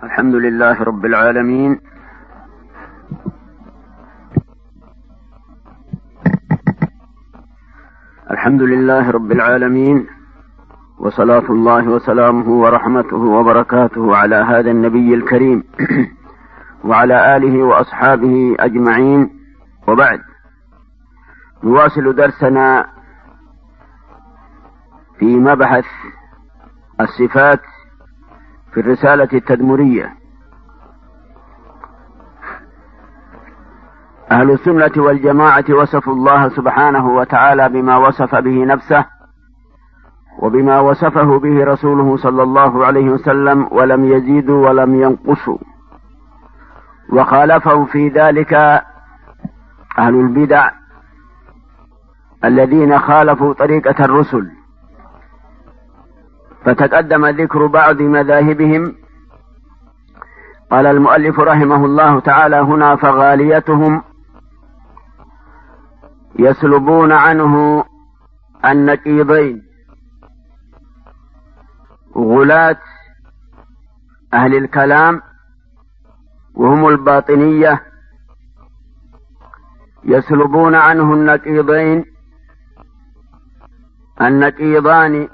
الحمد لله رب العالمين، الحمد لله رب العالمين، وصلاة الله وسلامه ورحمته وبركاته على هذا النبي الكريم وعلى آله وأصحابه أجمعين، وبعد. نواصل درسنا في مبحث الصفات في الرسالة التدمرية. أهل السنة والجماعة وصفوا الله سبحانه وتعالى بما وصف به نفسه وبما وصفه به رسوله صلى الله عليه وسلم، ولم يزيدوا ولم ينقصوا. وخالفهم في ذلك أهل البدع الذين خالفوا طريقة الرسل، فتقدم ذكر بعض مذاهبهم. قال المؤلف رحمه الله تعالى هنا: فغاليتهم يسلبون عنه النقيضين. غلاة أهل الكلام وهم الباطنية يسلبون عنه النقيضين. النقيضان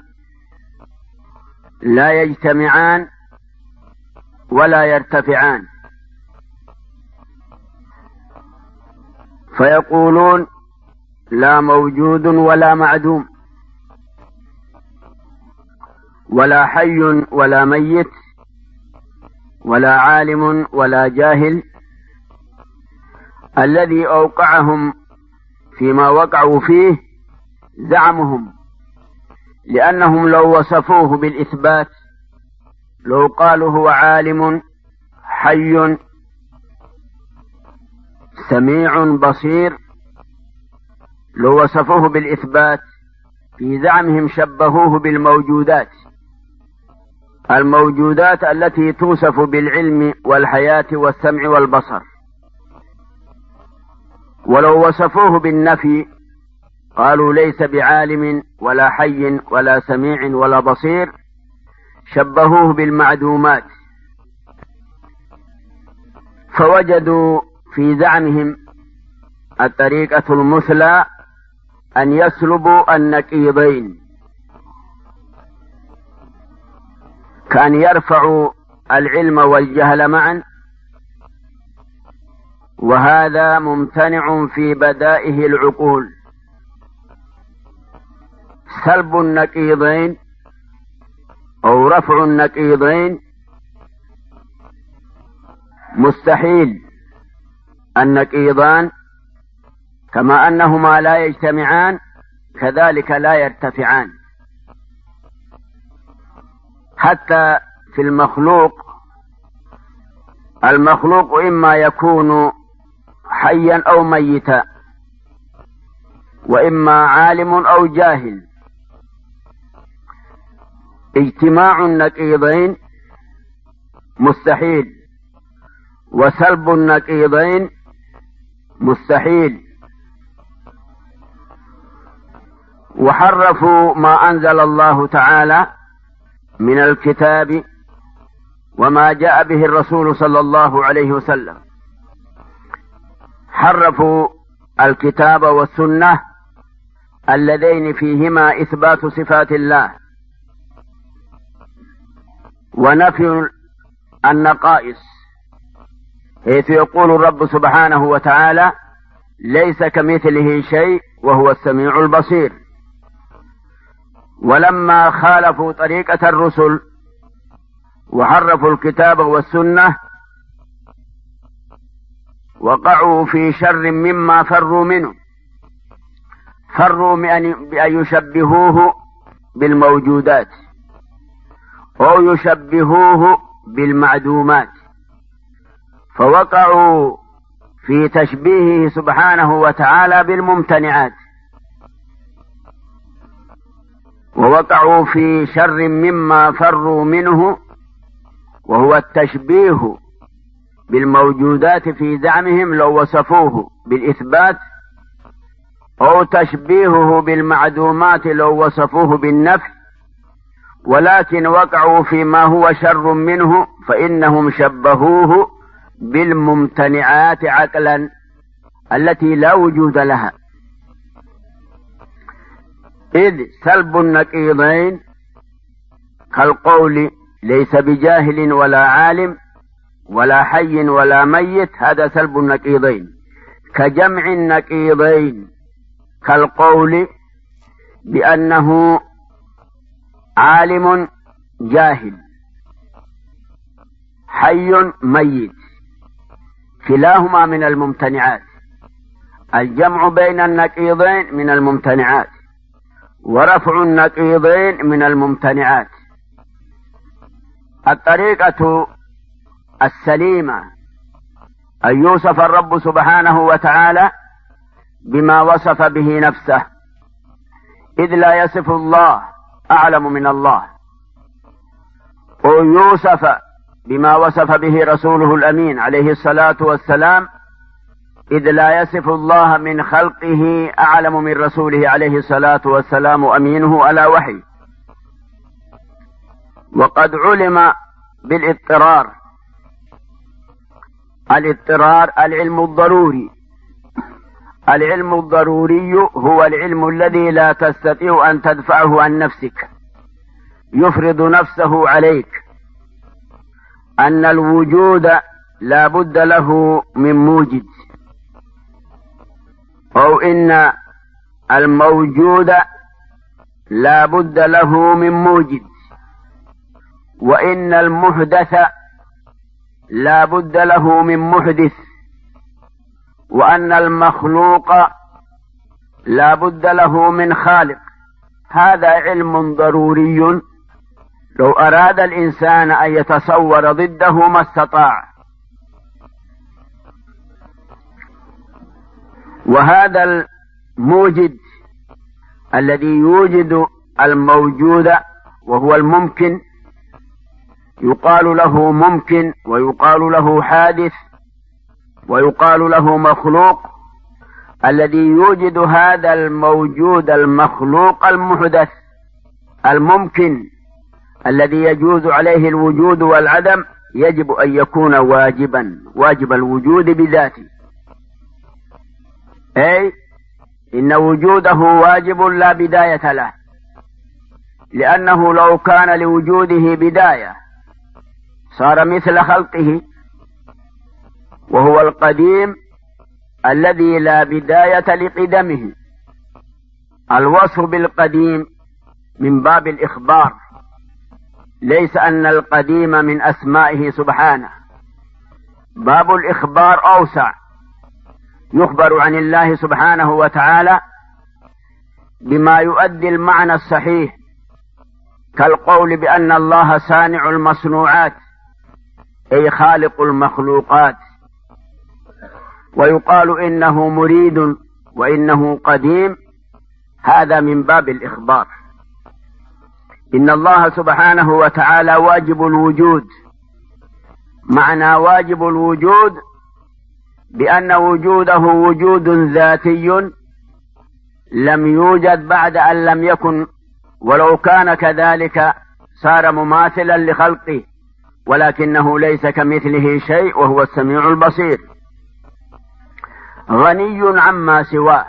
لا يجتمعان ولا يرتفعان، فيقولون لا موجود ولا معدوم، ولا حي ولا ميت، ولا عالم ولا جاهل. الذي أوقعهم فيما وقعوا فيه زعمهم، لأنهم لو وصفوه بالإثبات، لو قالوا هو عالم حي سميع بصير، لو وصفوه بالإثبات في زعمهم شبهوه بالموجودات، الموجودات التي توصف بالعلم والحياة والسمع والبصر. ولو وصفوه بالنفي قالوا ليس بعالم ولا حي ولا سميع ولا بصير، شبهوه بالمعدومات. فوجدوا في زعمهم الطريقة المثلى أن يسلبوا النقيضين، كأن يرفعوا العلم والجهل معا، وهذا ممتنع في بدائه العقول. سلب النقيضين أو رفع النقيضين مستحيل. النقيضان كما أنهما لا يجتمعان كذلك لا يرتفعان. حتى في المخلوق إما يكون حيا أو ميتا، وإما عالم أو جاهل. اجتماع النقيضين مستحيل، وسلب النقيضين مستحيل. وحرفوا ما أنزل الله تعالى من الكتاب وما جاء به الرسول صلى الله عليه وسلم. حرفوا الكتاب والسنة اللذين فيهما إثبات صفات الله ونفي النقائص، حيث يقول الرب سبحانه وتعالى: ليس كمثله شيء وهو السميع البصير. ولما خالفوا طريقة الرسل وحرفوا الكتاب والسنة وقعوا في شر مما فروا منه. فروا بأن يشبهوه بالموجودات أو يشبهوه بالمعدومات، فوقعوا في تشبيهه سبحانه وتعالى بالممتنعات، ووقعوا في شر مما فروا منه، وهو التشبيه بالموجودات في زعمهم لو وصفوه بالإثبات، أو تشبيهه بالمعدومات لو وصفوه بالنفي، ولكن وقعوا فيما هو شر منه، فإنهم شبهوه بالممتنعات عقلا التي لا وجود لها. إذ سلب النقيضين كالقول ليس بجاهل ولا عالم ولا حي ولا ميت، هذا سلب النقيضين، كجمع النقيضين كالقول بأنه عالم جاهل حي ميت، كلاهما من الممتنعات. الجمع بين النقيضين من الممتنعات، ورفع النقيضين من الممتنعات. الطريقة السليمة أن يوصف الرب سبحانه وتعالى بما وصف به نفسه، إذ لا يصف الله أعلم من الله، ويوصف بما وصف به رسوله الأمين عليه الصلاة والسلام، إذ لا يصف الله من خلقه أعلم من رسوله عليه الصلاة والسلام أمينه على وحي. وقد علم بالاضطرار، الاضطرار العلم الضروري. العلم الضروري هو العلم الذي لا تستطيع أن تدفعه عن نفسك، يفرض نفسه عليك، أن الوجود لا بد له من موجد، أو إن الموجود لا بد له من موجد، وإن المحدث لا بد له من محدث، وأن المخلوق لا بد له من خالق. هذا علم ضروري لو أراد الإنسان أن يتصور ضده ما استطاع. وهذا الموجد الذي يوجد الموجود وهو الممكن يقال له ممكن، ويقال له حادث، ويقال له مخلوق. الذي يوجد هذا الموجود المخلوق المحدث الممكن الذي يجوز عليه الوجود والعدم يجب أن يكون واجبا، واجب الوجود بذاته، أي إن وجوده واجب لا بداية له، لأنه لو كان لوجوده بداية صار مثل خلقه، وهو القديم الذي لا بداية لقدمه. الوصف بالقديم من باب الإخبار، ليس أن القديم من أسمائه سبحانه. باب الإخبار أوسع، يخبر عن الله سبحانه وتعالى بما يؤدي المعنى الصحيح، كالقول بأن الله صانع المصنوعات أي خالق المخلوقات، ويقال إنه مريد وإنه قديم، هذا من باب الإخبار. إن الله سبحانه وتعالى واجب الوجود. معنى واجب الوجود بأن وجوده وجود ذاتي لم يوجد بعد أن لم يكن، ولو كان كذلك صار مماثلا لخلقه، ولكنه ليس كمثله شيء وهو السميع البصير. غني عما سواه،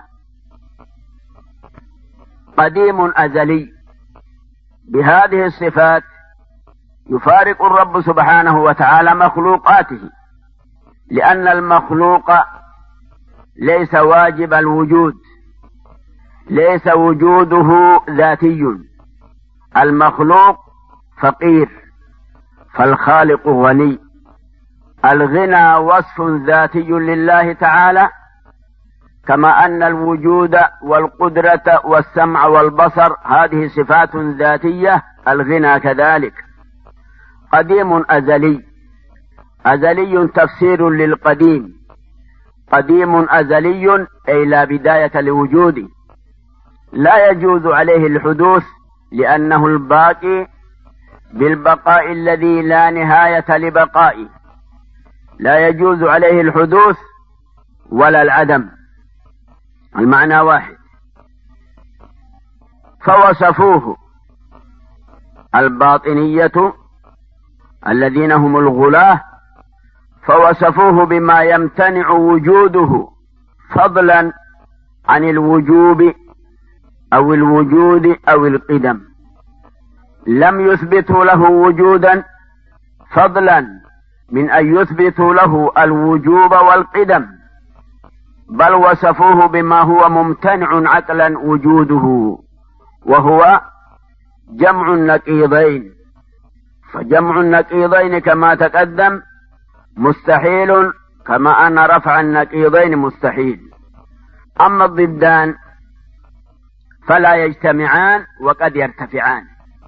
قديم أزلي. بهذه الصفات يفارق الرب سبحانه وتعالى مخلوقاته، لأن المخلوق ليس واجب الوجود، ليس وجوده ذاتي. المخلوق فقير، فالخالق غني. الغنى وصف ذاتي لله تعالى، كما أن الوجود والقدرة والسمع والبصر هذه صفات ذاتية، الغنى كذلك. قديم أزلي، أزلي تفسير للقديم. قديم أزلي أي لا بداية لوجوده، لا يجوز عليه الحدوث، لأنه الباقي بالبقاء الذي لا نهاية لبقائه، لا يجوز عليه الحدوث ولا العدم، المعنى واحد. فوصفوه الباطنية الذين هم الغلاة، فوصفوه بما يمتنع وجوده فضلا عن الوجوب أو الوجود أو القدم. لم يثبتوا له وجودا فضلا من أن يثبتوا له الوجوب والقدم، بل وصفوه بما هو ممتنع عقلا وجوده، وهو جمع النقيضين. فجمع النقيضين كما تقدم مستحيل، كما أن رفع النقيضين مستحيل. أما الضدان فلا يجتمعان وقد يرتفعان.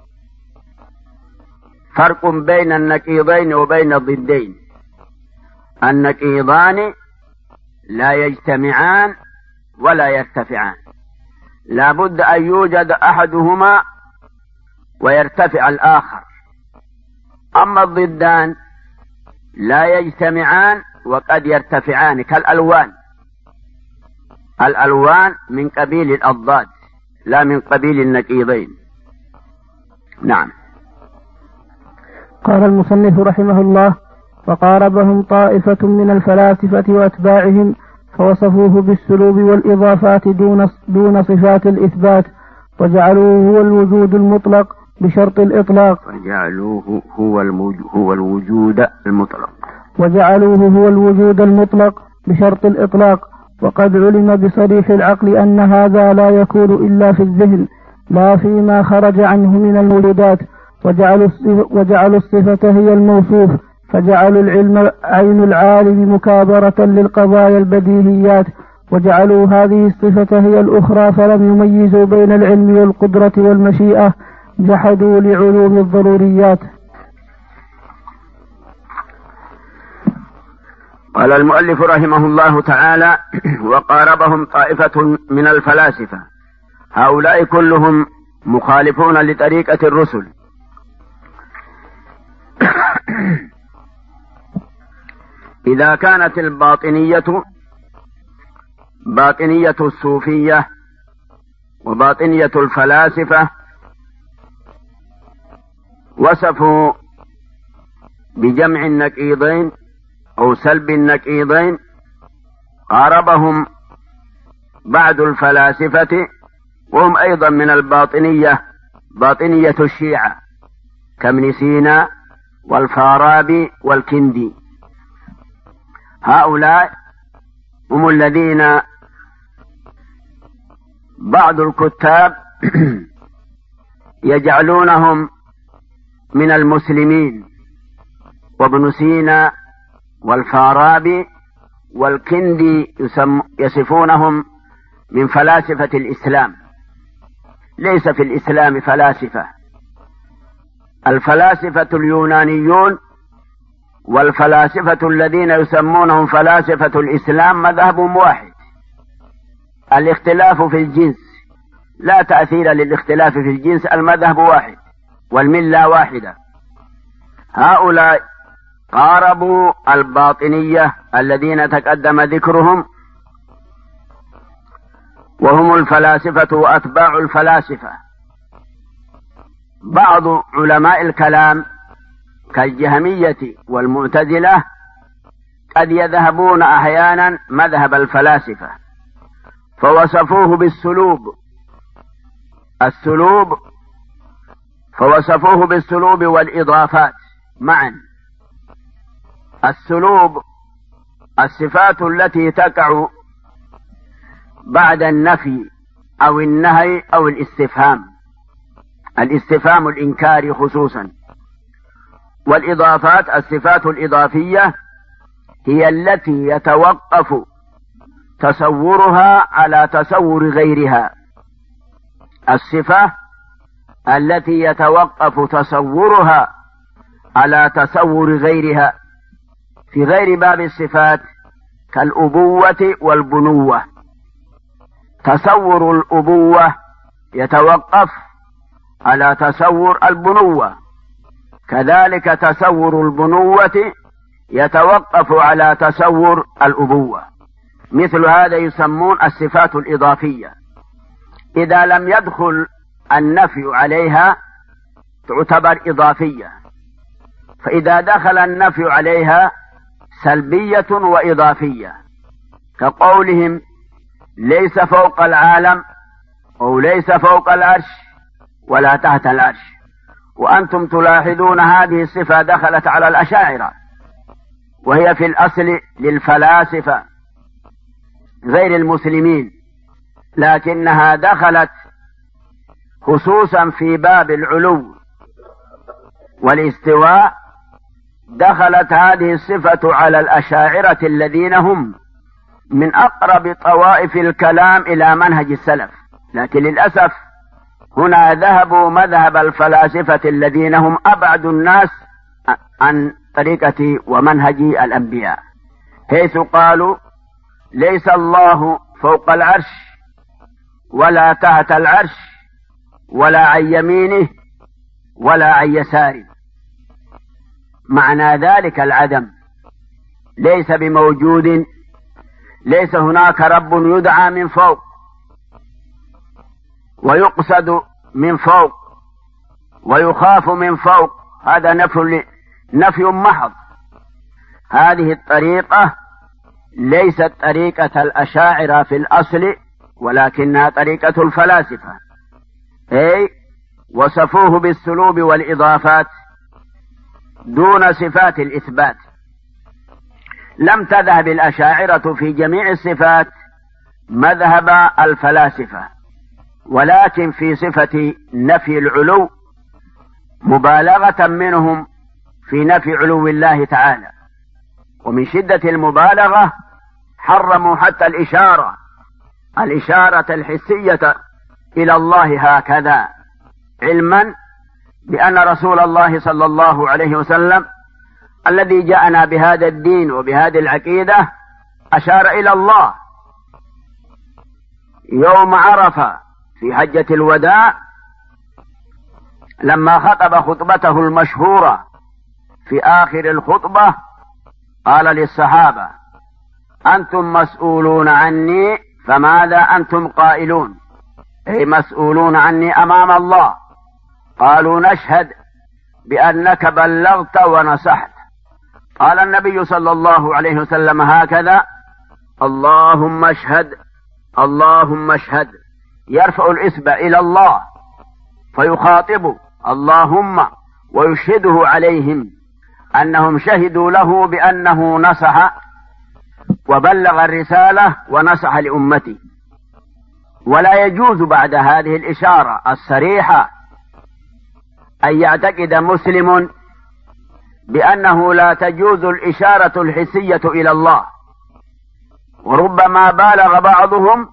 فرق بين النقيضين وبين الضدين: النقيضان لا يجتمعان ولا يرتفعان، لا بد أن يوجد أحدهما ويرتفع الآخر. أما الضدان لا يجتمعان وقد يرتفعان، كالألوان. الألوان من قبيل الأضداد لا من قبيل النقيضين. نعم. قال المصنف رحمه الله: وقاربهم طائفة من الفلاسفة وأتباعهم فوصفوه بالسلوب والإضافات دون صفات الإثبات، وجعلوه هو الوجود المطلق بشرط الإطلاق. وجعلوه هو الوجود المطلق. وجعلوه هو الوجود المطلق بشرط الإطلاق. وقد علم بصريح العقل أن هذا لا يكون إلا في الذهن، لا فيما خرج عنه من الموجودات. وجعلوا الصفة هي الموصوف، فجعلوا العلم عين العالم مكابرة للقضايا البديهيات، وجعلوا هذه الصفة هي الأخرى، فلم يميزوا بين العلم والقدرة والمشيئة، جحدوا لعلوم الضروريات. قال المؤلف رحمه الله تعالى: وقاربهم طائفة من الفلاسفة. هؤلاء كلهم مخالفون لطريقة الرسل. إذا كانت الباطنية باطنية الصوفية وباطنية الفلاسفة وصفوا بجمع النقيضين أو سلب النقيضين، قاربهم بعض الفلاسفة وهم أيضا من الباطنية، باطنية الشيعة كابن سينا والفارابي والكندي. هؤلاء هم الذين بعض الكتاب يجعلونهم من المسلمين، وابن سينا والفارابي والكندي يصفونهم من فلاسفة الإسلام. ليس في الإسلام فلاسفة. الفلاسفة اليونانيون والفلاسفة الذين يسمونهم فلاسفة الإسلام مذهبهم واحد، الاختلاف في الجنس، لا تأثير للاختلاف في الجنس، المذهب واحد والملة واحدة. هؤلاء قاربوا الباطنية الذين تقدم ذكرهم، وهم الفلاسفة وأتباع الفلاسفة. بعض علماء الكلام كالجهمية والمعتزلة قد يذهبون أحيانا مذهب الفلاسفة، فوصفوه فوصفوه بالسلوب والإضافات معا. السلوب الصفات التي تقع بعد النفي أو النهي أو الاستفهام الإنكاري خصوصا. والإضافات الصفات الإضافية هي التي يتوقف تصورها على تصور غيرها. الصفة التي يتوقف تصورها على تصور غيرها في غير باب الصفات كالأبوة والبنوة. تصور الأبوة يتوقف على تصور البنوة، كذلك تصور البنوة يتوقف على تصور الأبوة. مثل هذا يسمون الصفات الإضافية. إذا لم يدخل النفي عليها تعتبر إضافية، فإذا دخل النفي عليها سلبية وإضافية، كقولهم ليس فوق العالم أو ليس فوق العرش ولا تحت العرش. وأنتم تلاحظون هذه الصفة دخلت على الأشاعرة، وهي في الأصل للفلاسفة غير المسلمين، لكنها دخلت خصوصا في باب العلو والاستواء، دخلت هذه الصفة على الأشاعرة الذين هم من أقرب طوائف الكلام إلى منهج السلف، لكن للأسف هنا ذهبوا مذهب الفلاسفة الذين هم أبعد الناس عن طريقة ومنهج الأنبياء، حيث قالوا ليس الله فوق العرش ولا تحت العرش ولا عن يمينه ولا عن يساره. معنى ذلك العدم، ليس بموجود، ليس هناك رب يدعى من فوق ويقصد من فوق ويخاف من فوق، هذا نفي محض. هذه الطريقة ليست طريقة الأشاعرة في الأصل، ولكنها طريقة الفلاسفة، أي وصفوه بالسلوب والإضافات دون صفات الإثبات. لم تذهب الأشاعرة في جميع الصفات مذهب الفلاسفة، ولكن في صفة نفي العلو مبالغة منهم في نفي علو الله تعالى، ومن شدة المبالغة حرموا حتى الإشارة الحسية إلى الله هكذا، علما بأن رسول الله صلى الله عليه وسلم الذي جاءنا بهذا الدين وبهذه العقيدة أشار إلى الله يوم عرفة في حجة الوداع، لما خطب خطبته المشهورة في آخر الخطبة قال للصحابة أنتم مسؤولون عني فماذا أنتم قائلون، أي مسؤولون عني أمام الله. قالوا نشهد بأنك بلغت ونصحت. قال النبي صلى الله عليه وسلم هكذا: اللهم اشهد اللهم اشهد، يرفع الإصبع إلى الله فيخاطب اللهم ويشهده عليهم أنهم شهدوا له بأنه نصح وبلغ الرسالة ونصح لأمته. ولا يجوز بعد هذه الإشارة الصريحة أن يعتقد مسلم بأنه لا تجوز الإشارة الحسية إلى الله، وربما بالغ بعضهم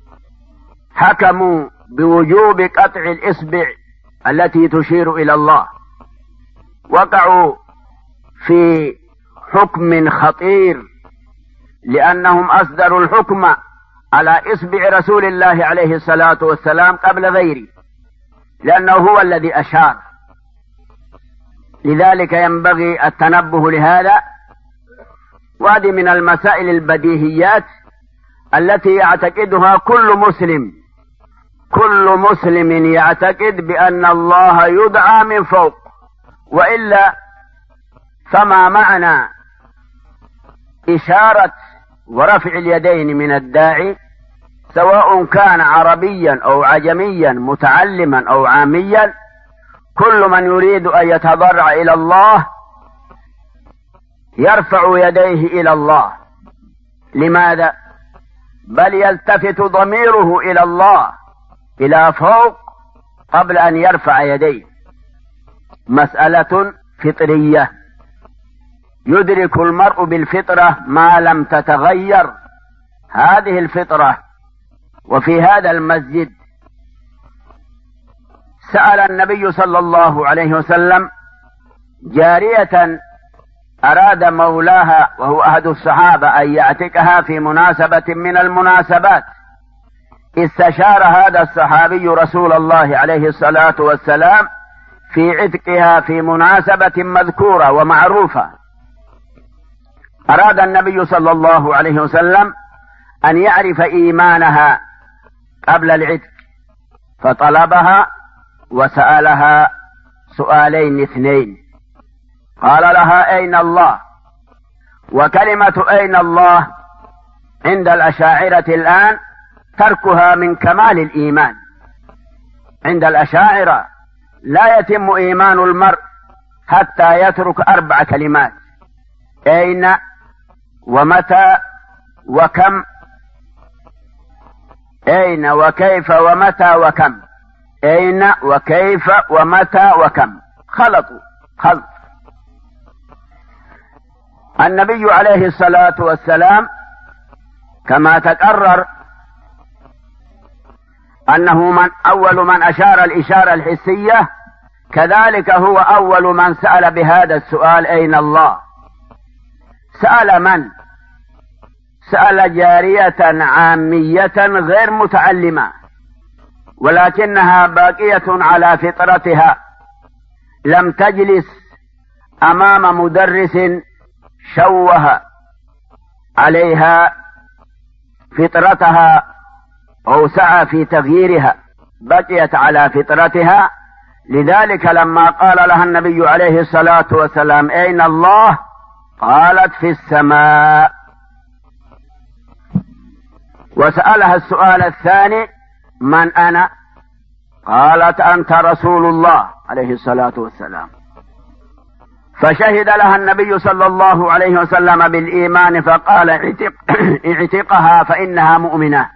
حكموا بوجوب قطع الإصبع التي تشير إلى الله، وقعوا في حكم خطير، لأنهم أصدروا الحكم على إصبع رسول الله عليه الصلاة والسلام قبل غيره، لأنه هو الذي أشار. لذلك ينبغي التنبه لهذا، وهذه من المسائل البديهيات التي يعتقدها كل مسلم يعتقد بأن الله يدعى من فوق، وإلا فما معنى إشارة ورفع اليدين من الداعي، سواء كان عربيا أو عجميا، متعلما أو عاميا؟ كل من يريد أن يتضرع إلى الله يرفع يديه إلى الله. لماذا؟ بل يلتفت ضميره إلى الله إلى فوق قبل أن يرفع يديه. مسألة فطرية يدرك المرء بالفطرة ما لم تتغير هذه الفطرة. وفي هذا المسجد سأل النبي صلى الله عليه وسلم جارية أراد مولاها وهو أحد الصحابة أن يعتقها في مناسبة من المناسبات. استشار هذا الصحابي رسول الله عليه الصلاة والسلام في عتقها في مناسبة مذكورة ومعروفة. أراد النبي صلى الله عليه وسلم أن يعرف إيمانها قبل العتق، فطلبها وسألها سؤالين اثنين. قال لها أين الله؟ وكلمة أين الله عند الأشاعرة الآن تركها من كمال الإيمان. عند الأشاعرة لا يتم إيمان المرء حتى يترك 4 كلمات: أين ومتى وكم. أين وكيف ومتى وكم. أين وكيف ومتى وكم. خلطوا خلط. النبي عليه الصلاة والسلام كما تكرر أنه أول من أشار الإشارة الحسية، كذلك هو أول من سأل بهذا السؤال: أين الله؟ سأل من؟ سأل جارية عامية غير متعلمة، ولكنها باقية على فطرتها، لم تجلس أمام مدرس شوه عليها فطرتها أو سعى في تغييرها، بقيت على فطرتها. لذلك لما قال لها النبي عليه الصلاة والسلام: أين الله؟ قالت: في السماء. وسألها السؤال الثاني: من أنا؟ قالت: أنت رسول الله عليه الصلاة والسلام. فشهد لها النبي صلى الله عليه وسلم بالإيمان، فقال: اعتقها فإنها مؤمنة.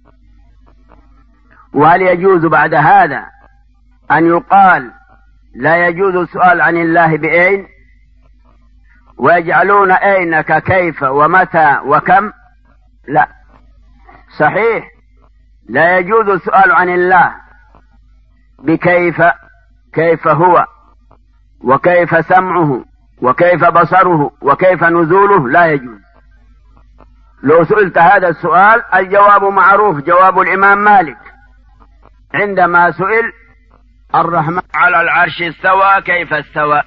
وهل يجوز بعد هذا أن يقال لا يجوز السؤال عن الله بأين، ويجعلون أين ككيف ومتى وكم؟ لا، صحيح لا يجوز السؤال عن الله بكيف، كيف هو وكيف سمعه وكيف بصره وكيف نزوله، لا يجوز. لو سئلت هذا السؤال الجواب معروف، جواب الإمام مالك عندما سئل: الرحمن على العرش استوى، كيف استوى؟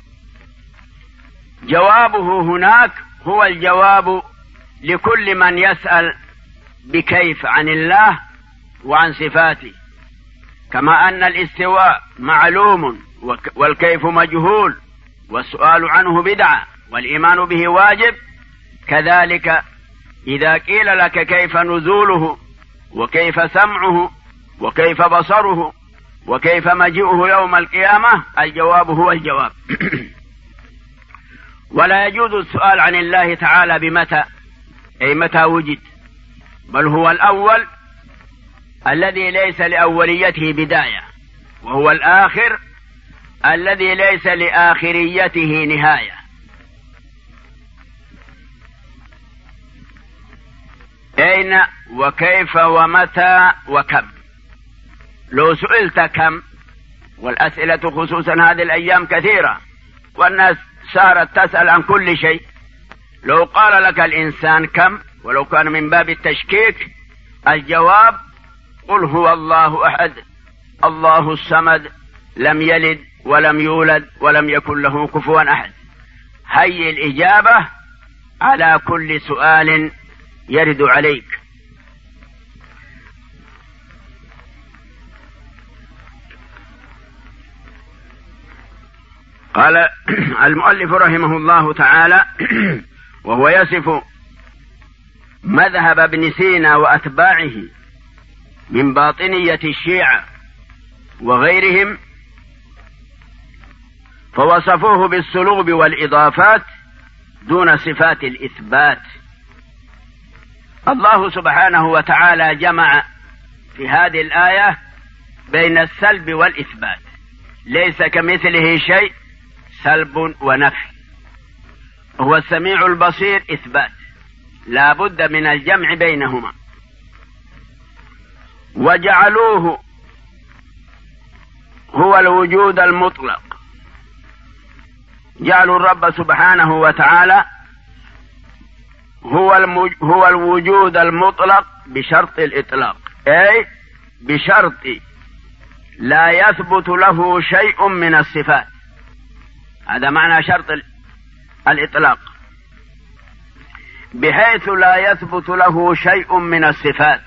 جوابه هناك هو الجواب لكل من يسأل بكيف عن الله وعن صفاته، كما أن الاستواء معلوم والكيف مجهول والسؤال عنه بدعة والإيمان به واجب، كذلك إذا قيل لك كيف نزوله وكيف سمعه وكيف بصره وكيف مجيئه يوم القيامة، الجواب هو الجواب. ولا يجوز السؤال عن الله تعالى بمتى، أي متى وجد، بل هو الأول الذي ليس لأوليته بداية، وهو الآخر الذي ليس لآخريته نهاية. أين وكيف ومتى وكم. لو سئلت كم، والأسئلة خصوصا هذه الأيام كثيرة والناس صارت تسأل عن كل شيء، لو قال لك الإنسان كم ولو كان من باب التشكيك، الجواب: قل هو الله أحد الله الصمد لم يلد ولم يولد ولم يكن له كفوا أحد. هي الإجابة على كل سؤال يرد عليك. قال المؤلف رحمه الله تعالى وهو يصف مذهب ابن سينا وأتباعه من باطنية الشيعة وغيرهم، فوصفوه بالسلوب والإضافات دون صفات الإثبات. الله سبحانه وتعالى جمع في هذه الآية بين السلب والإثبات، ليس كمثله شيء، سلب ونفي. هو السميع البصير إثبات، لا بد من الجمع بينهما. وجعلوه هو الوجود المطلق، جعلوا الرب سبحانه وتعالى هو الوجود المطلق بشرط الإطلاق، أي بشرط لا يثبت له شيء من الصفات. هذا معنى شرط الإطلاق، بحيث لا يثبت له شيء من الصفات،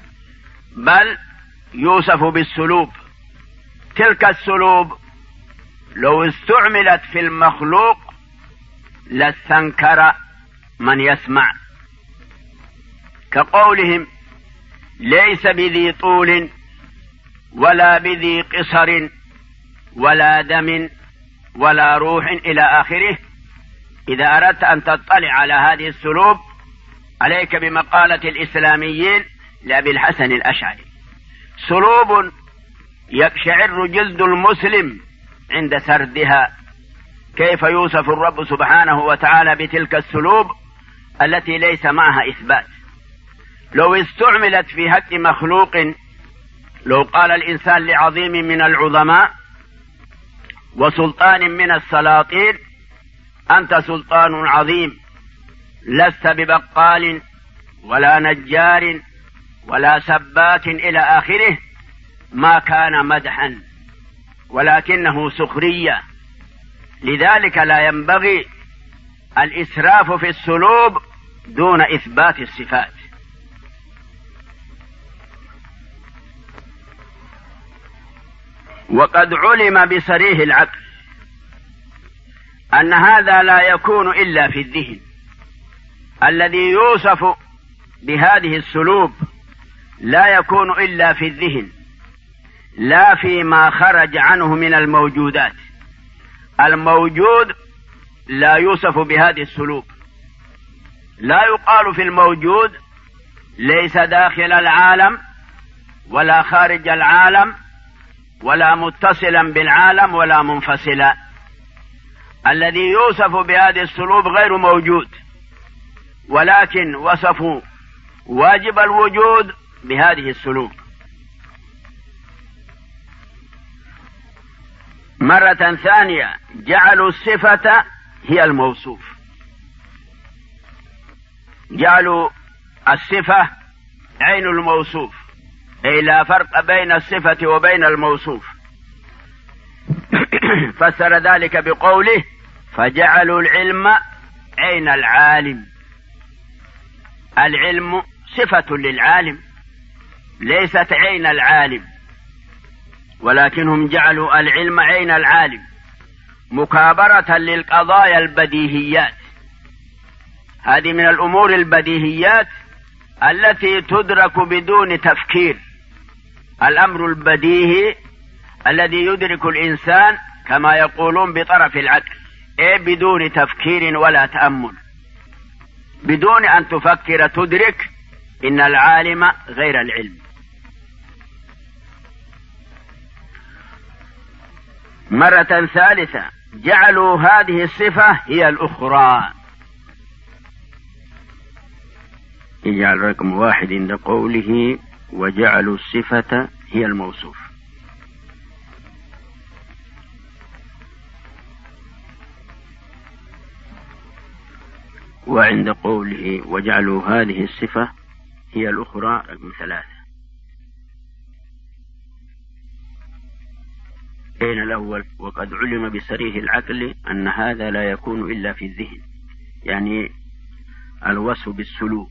بل يوصف بالسلوب. تلك السلوب لو استعملت في المخلوق لاستنكر من يسمع، كقولهم ليس بذي طول ولا بذي قصر ولا دم ولا روح إلى آخره. إذا أردت أن تطلع على هذه السلوب عليك بمقالة الإسلاميين لأبي الحسن الأشعري: سلوب يقشعر جلد المسلم عند سردها. كيف يوصف الرب سبحانه وتعالى بتلك السلوب التي ليس معها إثبات؟ لو استعملت في حق مخلوق، لو قال الإنسان لعظيم من العظماء وسلطان من السلاطين: أنت سلطان عظيم، لست ببقال ولا نجار ولا سبات إلى آخره، ما كان مدحا ولكنه سخرية. لذلك لا ينبغي الإسراف في السلوب دون إثبات الصفات. وقد علم بصريح العقل أن هذا لا يكون إلا في الذهن. الذي يوصف بهذه السلوب لا يكون إلا في الذهن، لا فيما خرج عنه من الموجودات. الموجود لا يوصف بهذه السلوب. لا يقال في الموجود ليس داخل العالم ولا خارج العالم ولا متصلا بالعالم ولا منفصلا. الذي يوصف بهذه السلوب غير موجود، ولكن وصفوا واجب الوجود بهذه السلوب. مرة ثانية جعلوا الصفة هي الموصوف، جعلوا الصفة عين الموصوف، أي لا فرق بين الصفة وبين الموصوف. فسر ذلك بقوله: فجعلوا العلم عين العالم. العلم صفة للعالم ليست عين العالم، ولكنهم جعلوا العلم عين العالم مكابرة للقضايا البديهيات. هذه من الأمور البديهيات التي تدرك بدون تفكير. الأمر البديهي الذي يدرك الإنسان كما يقولون بطرف العقل، بدون تفكير ولا تأمل، بدون أن تفكر تدرك إن العالم غير العلم. مرة ثالثة جعلوا هذه الصفة هي الأخرى. يجعل رقم 1 عند قوله: وجعلوا الصفة هي الموصوف. وعند قوله: وجعلوا هذه الصفة هي الأخرى رقم 3. أين الأول؟ وقد علم بصريح العقل أن هذا لا يكون إلا في الذهن، يعني الوصف بالسلوب.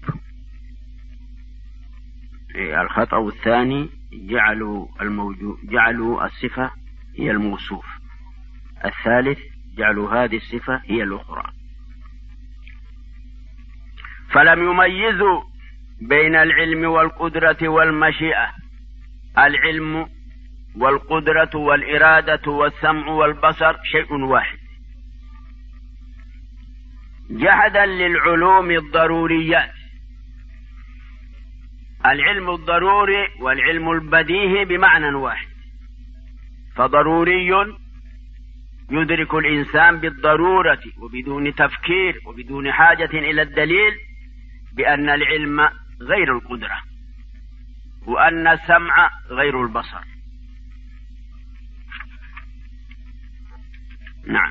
الخطأ الثاني جعلوا الصفة هي الموصوف. الثالث جعلوا هذه الصفة هي الأخرى. فلم يميزوا بين العلم والقدرة والمشيئة. العلم والقدرة والإرادة والسمع والبصر شيء واحد. جحدا للعلوم الضروريات. العلم الضروري والعلم البديهي بمعنى واحد، فضروري يدرك الإنسان بالضرورة وبدون تفكير وبدون حاجة إلى الدليل بأن العلم غير القدرة وأن السمع غير البصر. نعم.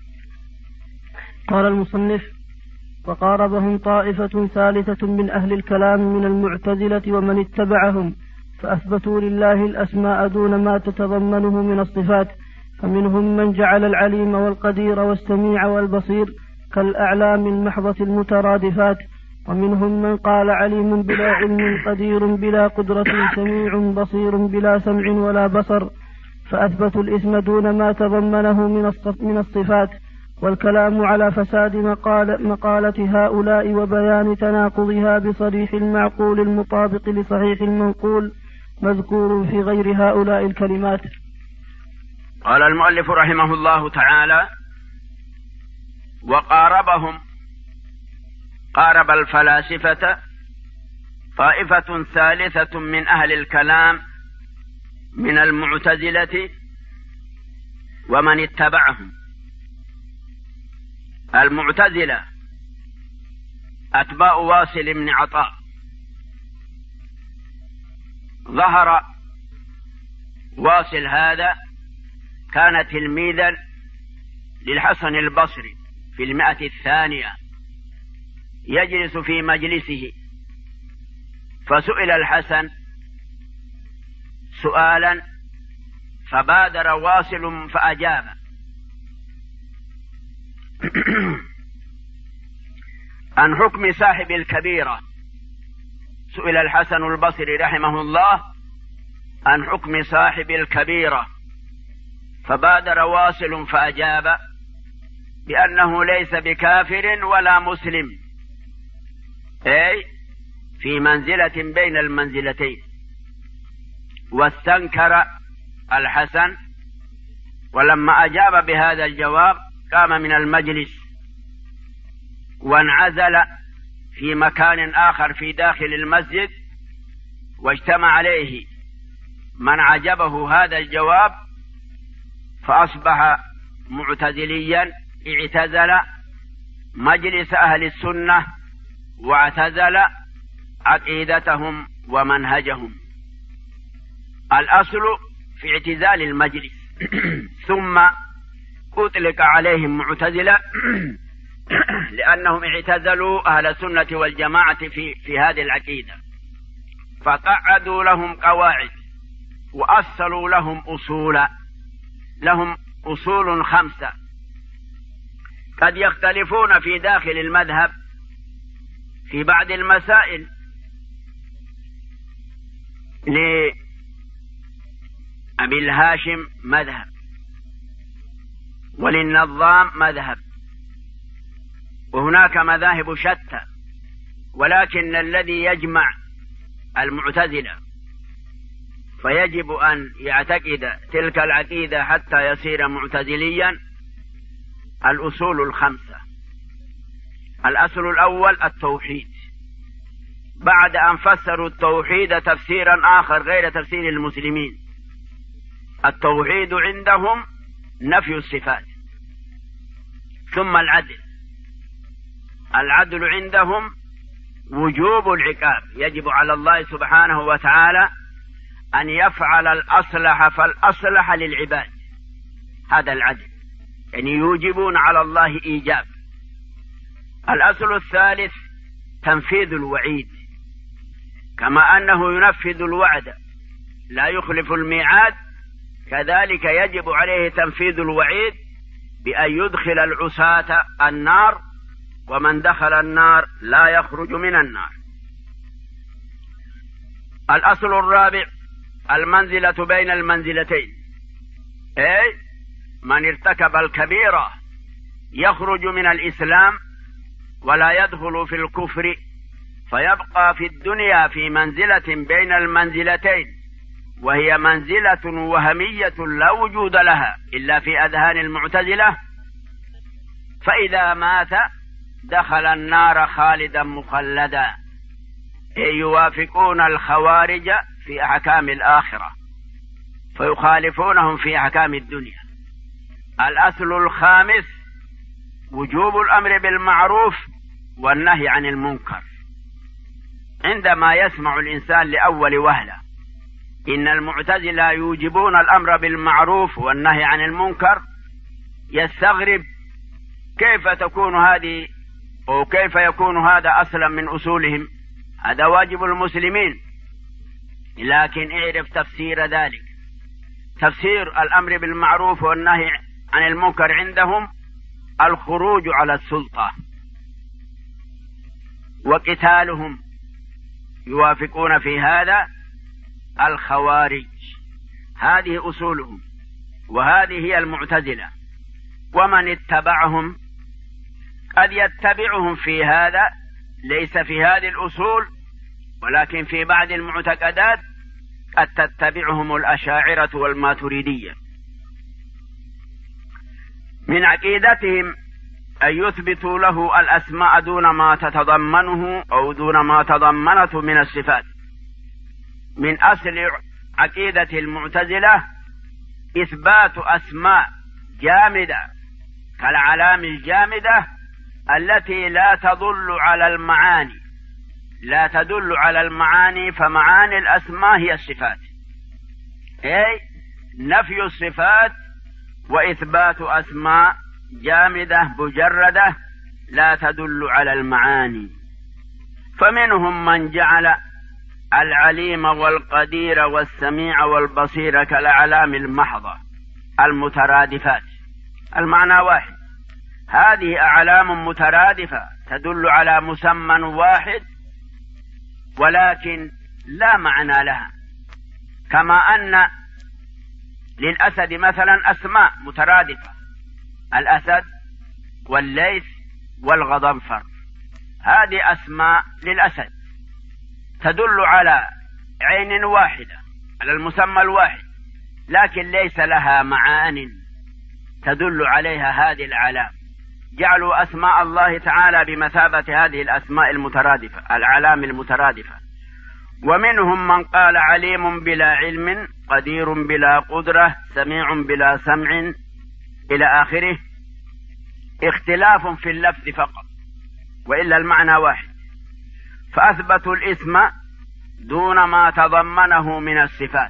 قال المصنف: وقاربهم طائفة ثالثة من أهل الكلام من المعتزلة ومن اتبعهم، فأثبتوا لله الأسماء دون ما تتضمنه من الصفات، فمنهم من جعل العليم والقدير والسميع والبصير كالأعلام المحضة المترادفات، ومنهم من قال عليم بلا علم، قدير بلا قدرة، سميع بصير بلا سمع ولا بصر، فأثبتوا الاسم دون ما تضمنه من الصفات، والكلام على فساد مقالة هؤلاء وبيان تناقضها بصريح المعقول المطابق لصحيح المنقول مذكور في غير هؤلاء الكلمات. قال المؤلف رحمه الله تعالى: وقاربهم، قارب الفلاسفة طائفة ثالثة من أهل الكلام من المعتزلة ومن اتبعهم. المعتزلة أتباع واصل بن عطاء، ظهر واصل هذا كان تلميذا للحسن البصري في 100 يجلس في مجلسه، فسئل الحسن سؤالا فبادر واصل فأجاب: عن حكم صاحب الكبيرة. سئل الحسن البصري رحمه الله عن حكم صاحب الكبيرة، فبادر واصل فأجاب بأنه ليس بكافر ولا مسلم، أي في منزلة بين المنزلتين. واستنكر الحسن، ولما أجاب بهذا الجواب قام من المجلس وانعزل في مكان آخر في داخل المسجد، واجتمع عليه من عجبه هذا الجواب، فأصبح معتزليا، اعتزل مجلس أهل السنة واعتزل عقيدتهم ومنهجهم. الأصل في اعتزال المجلس ثم أطلق عليهم معتزلة لأنهم اعتزلوا أهل السنة والجماعة في هذه العقيدة، فقعدوا لهم قواعد وأصلوا لهم أصولا، لهم أصول 5 قد يختلفون في داخل المذهب في بعض المسائل. لأبي الهاشم مذهب، وللنظام مذهب، وهناك مذاهب شتى، ولكن الذي يجمع المعتزلة فيجب أن يعتقد تلك العقيدة حتى يصير معتزليا الأصول 5. الأصل الأول التوحيد، بعد أن فسروا التوحيد تفسيرا آخر غير تفسير المسلمين. التوحيد عندهم نفي الصفات. ثم العدل عندهم وجوب العقاب، يجب على الله سبحانه وتعالى أن يفعل الأصلح فالأصلح للعباد، هذا العدل، يعني يوجبون على الله إيجاب. الأصل الثالث تنفيذ الوعيد، كما أنه ينفذ الوعد لا يخلف الميعاد، كذلك يجب عليه تنفيذ الوعيد بأن يدخل العصاة النار، ومن دخل النار لا يخرج من النار. الأصل الرابع المنزلة بين المنزلتين، أي من ارتكب الكبيرة يخرج من الإسلام ولا يدخل في الكفر، فيبقى في الدنيا في منزلة بين المنزلتين، وهي منزلة وهمية لا وجود لها إلا في أذهان المعتزلة. فإذا مات دخل النار خالدا مخلدا، أي يوافقون الخوارج في أحكام الآخرة فيخالفونهم في أحكام الدنيا. الأصل الخامس وجوب الأمر بالمعروف والنهي عن المنكر. عندما يسمع الإنسان لأول وهلة إن المعتزلة يوجبون الأمر بالمعروف والنهي عن المنكر، يستغرب كيف تكون هذه، أو كيف يكون هذا أصلا من أصولهم، هذا واجب المسلمين. لكن اعرف تفسير ذلك. تفسير الأمر بالمعروف والنهي عن المنكر عندهم الخروج على السلطة وقتالهم، يوافقون في هذا الخوارج، هذه أصولهم. وهذه هي المعتزلة. ومن اتبعهم قد يتبعهم في هذا، ليس في هذه الأصول ولكن في بعض المعتقدات قد تتبعهم الأشاعرة والماتريدية. من عقيدتهم أن يثبتوا له الأسماء دون ما تتضمنه أو دون ما تضمنته من الصفات. من أصل عقيدة المعتزلة إثبات أسماء جامدة كالعلام الجامدة التي لا تدل على المعاني، فمعاني الأسماء هي الصفات، أي نفي الصفات وإثبات أسماء جامدة مجردة لا تدل على المعاني. فمنهم من جعل العليم والقدير والسميع والبصير كالأعلام المحضة المترادفات، المعنى واحد. هذه أعلام مترادفة تدل على مسمى واحد ولكن لا معنى لها، كما أن للأسد مثلا أسماء مترادفة، الأسد والليث والغضنفر، هذه أسماء للأسد تدل على عين واحدة، على المسمى الواحد، لكن ليس لها معان تدل عليها هذه الأعلام. جعلوا أسماء الله تعالى بمثابة هذه الأسماء المترادفة، الأعلام المترادفة. ومنهم من قال عليم بلا علم، قدير بلا قدرة، سميع بلا سمع، إلى آخره. اختلاف في اللفظ فقط، وإلا المعنى واحد. فأثبتوا الاسم دون ما تضمنه من الصفات.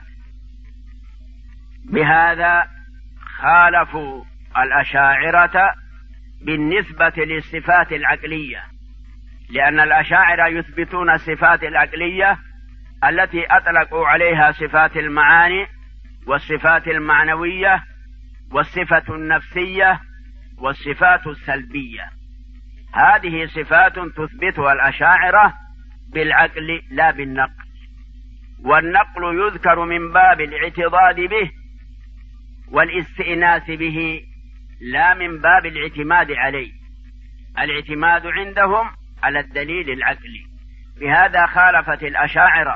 بهذا خالفوا الأشاعرة بالنسبة للصفات العقلية، لأن الأشاعرة يثبتون الصفات العقلية التي أطلقوا عليها صفات المعاني والصفات المعنوية والصفة النفسية والصفات السلبية. هذه صفات تثبتها الأشاعرة بالعقل لا بالنقل، والنقل يذكر من باب الاعتضاد به والاستئناس به لا من باب الاعتماد عليه. الاعتماد عندهم على الدليل العقلي. بهذا خالفت الأشاعرة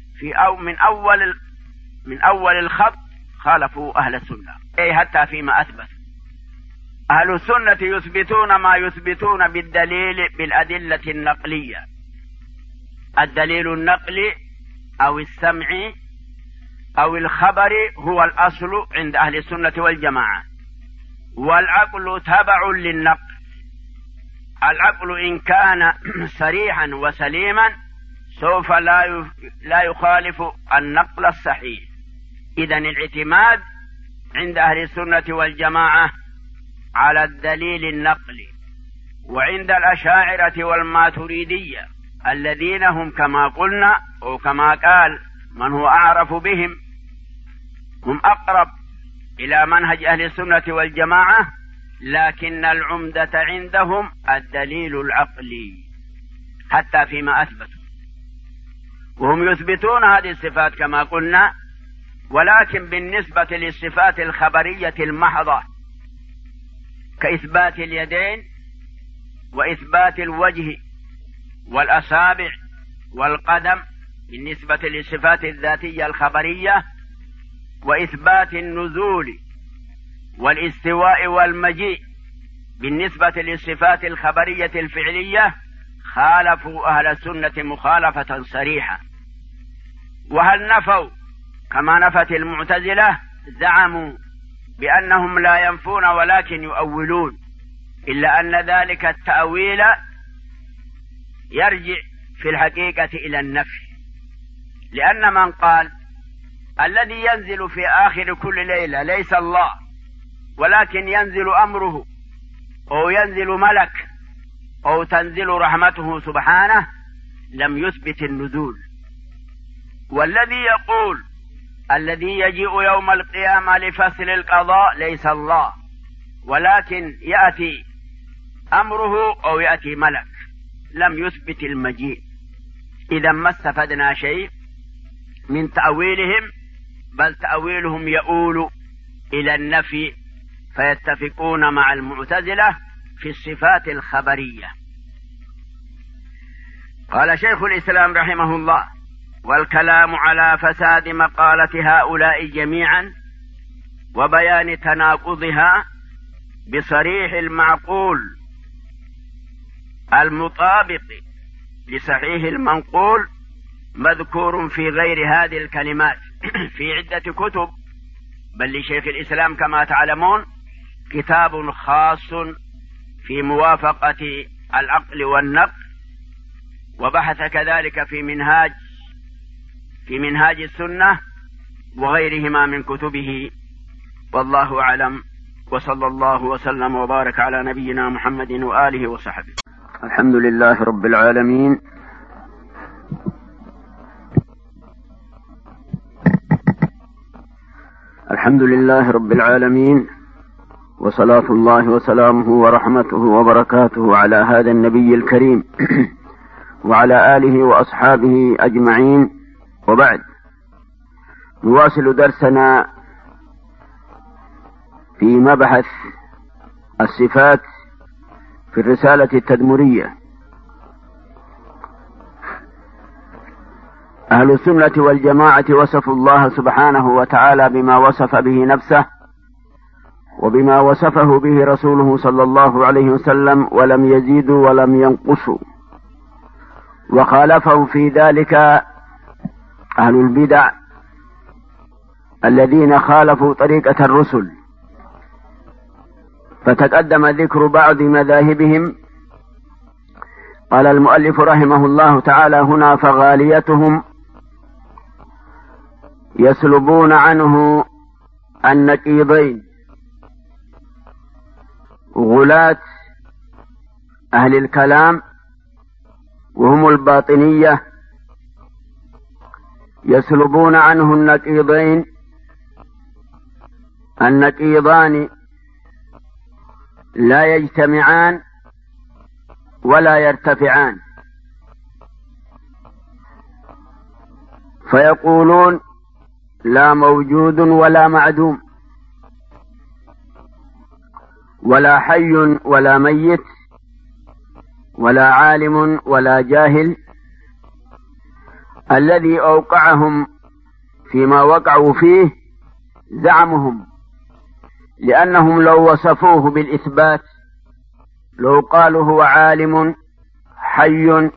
من أول الخط خالفوا أهل السنة، أي حتى فيما أثبت. أهل السنة يثبتون ما يثبتون بالأدلة النقلية. الدليل النقلي أو السمعي أو الخبر هو الأصل عند أهل السنة والجماعة، والعقل تبع للنقل. العقل إن كان صريحا وسليما سوف لا يخالف النقل الصحيح. إذن الاعتماد عند أهل السنة والجماعة على الدليل النقلي. وعند الأشاعرة والماتريدية الذين هم كما قلنا أو كما قال من هو أعرف بهم، هم أقرب إلى منهج أهل السنة والجماعة، لكن العمدة عندهم الدليل العقلي حتى فيما أثبتوا. وهم يثبتون هذه الصفات كما قلنا، ولكن بالنسبة للصفات الخبرية المحضة كإثبات اليدين وإثبات الوجه والأصابع والقدم بالنسبة للصفات الذاتية الخبرية، وإثبات النزول والاستواء والمجيء بالنسبة للصفات الخبرية الفعلية، خالفوا أهل السنة مخالفة صريحة. وهل نفوا كما نفت المعتزلة؟ زعموا بأنهم لا ينفون ولكن يؤولون، إلا أن ذلك التأويل يرجع في الحقيقة إلى النفي. لأن من قال الذي ينزل في آخر كل ليلة ليس الله ولكن ينزل أمره أو ينزل ملك أو تنزل رحمته سبحانه لم يثبت النزول. والذي يقول الذي يجيء يوم القيامة لفصل القضاء ليس الله ولكن يأتي أمره أو يأتي ملك لم يثبت المجيء. إذا ما استفدنا شيء من تأويلهم، بل تأويلهم يؤول إلى النفي فيتفقون مع المعتزلة في الصفات الخبرية. قال شيخ الإسلام رحمه الله: والكلام على فساد مقالة هؤلاء جميعا وبيان تناقضها بصريح المعقول المطابق لصحيح المنقول مذكور في غير هذه الكلمات في عدة كتب، بل لشيخ الإسلام كما تعلمون كتاب خاص في موافقة العقل والنقل، وبحث كذلك في منهاج السنة وغيرهما من كتبه، والله أعلم، وصلى الله وسلم وبارك على نبينا محمد وآله وصحبه. الحمد لله رب العالمين، الحمد لله رب العالمين، وصلاة الله وسلامه ورحمته وبركاته على هذا النبي الكريم وعلى آله وأصحابه أجمعين، وبعد. نواصل درسنا في مبحث الصفات في الرسالة التدمرية. أهل السنة والجماعة وصفوا الله سبحانه وتعالى بما وصف به نفسه وبما وصفه به رسوله صلى الله عليه وسلم، ولم يزيدوا ولم ينقصوا. وخالفهم في ذلك أهل البدع الذين خالفوا طريقة الرسل، فتقدم ذكر بعض مذاهبهم. قال المؤلف رحمه الله تعالى هنا: فغاليتهم يسلبون عنه النقيضين. غلاة أهل الكلام وهم الباطنية يسلبون عنه النقيضين. النقيضان لا يجتمعان ولا يرتفعان، فيقولون لا موجود ولا معدوم، ولا حي ولا ميت، ولا عالم ولا جاهل. الذي أوقعهم فيما وقعوا فيه زعمهم، لأنهم لو وصفوه بالإثبات، لو قالوا هو عالم حي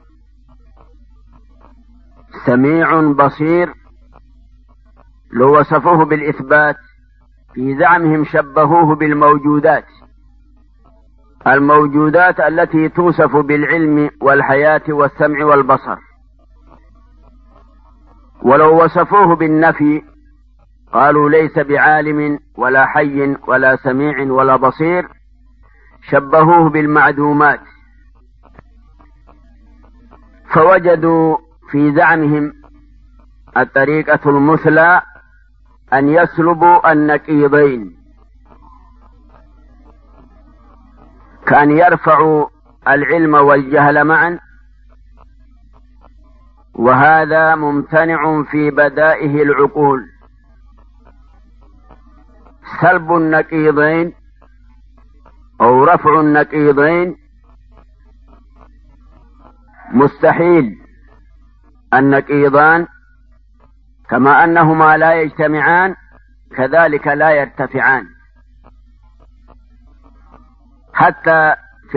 سميع بصير، لو وصفوه بالإثبات في زعمهم شبهوه بالموجودات، الموجودات التي توصف بالعلم والحياة والسمع والبصر. ولو وصفوه بالنفي قالوا ليس بعالم ولا حي ولا سميع ولا بصير، شبهوه بالمعدومات. فوجدوا في زعمهم الطريقة المثلى أن يسلبوا النقيضين، كأن يرفعوا العلم والجهل معا، وهذا ممتنع في بدائه العقول. سلب النقيضين أو رفع النقيضين مستحيل. النقيضان كما أنهما لا يجتمعان كذلك لا يرتفعان. حتى في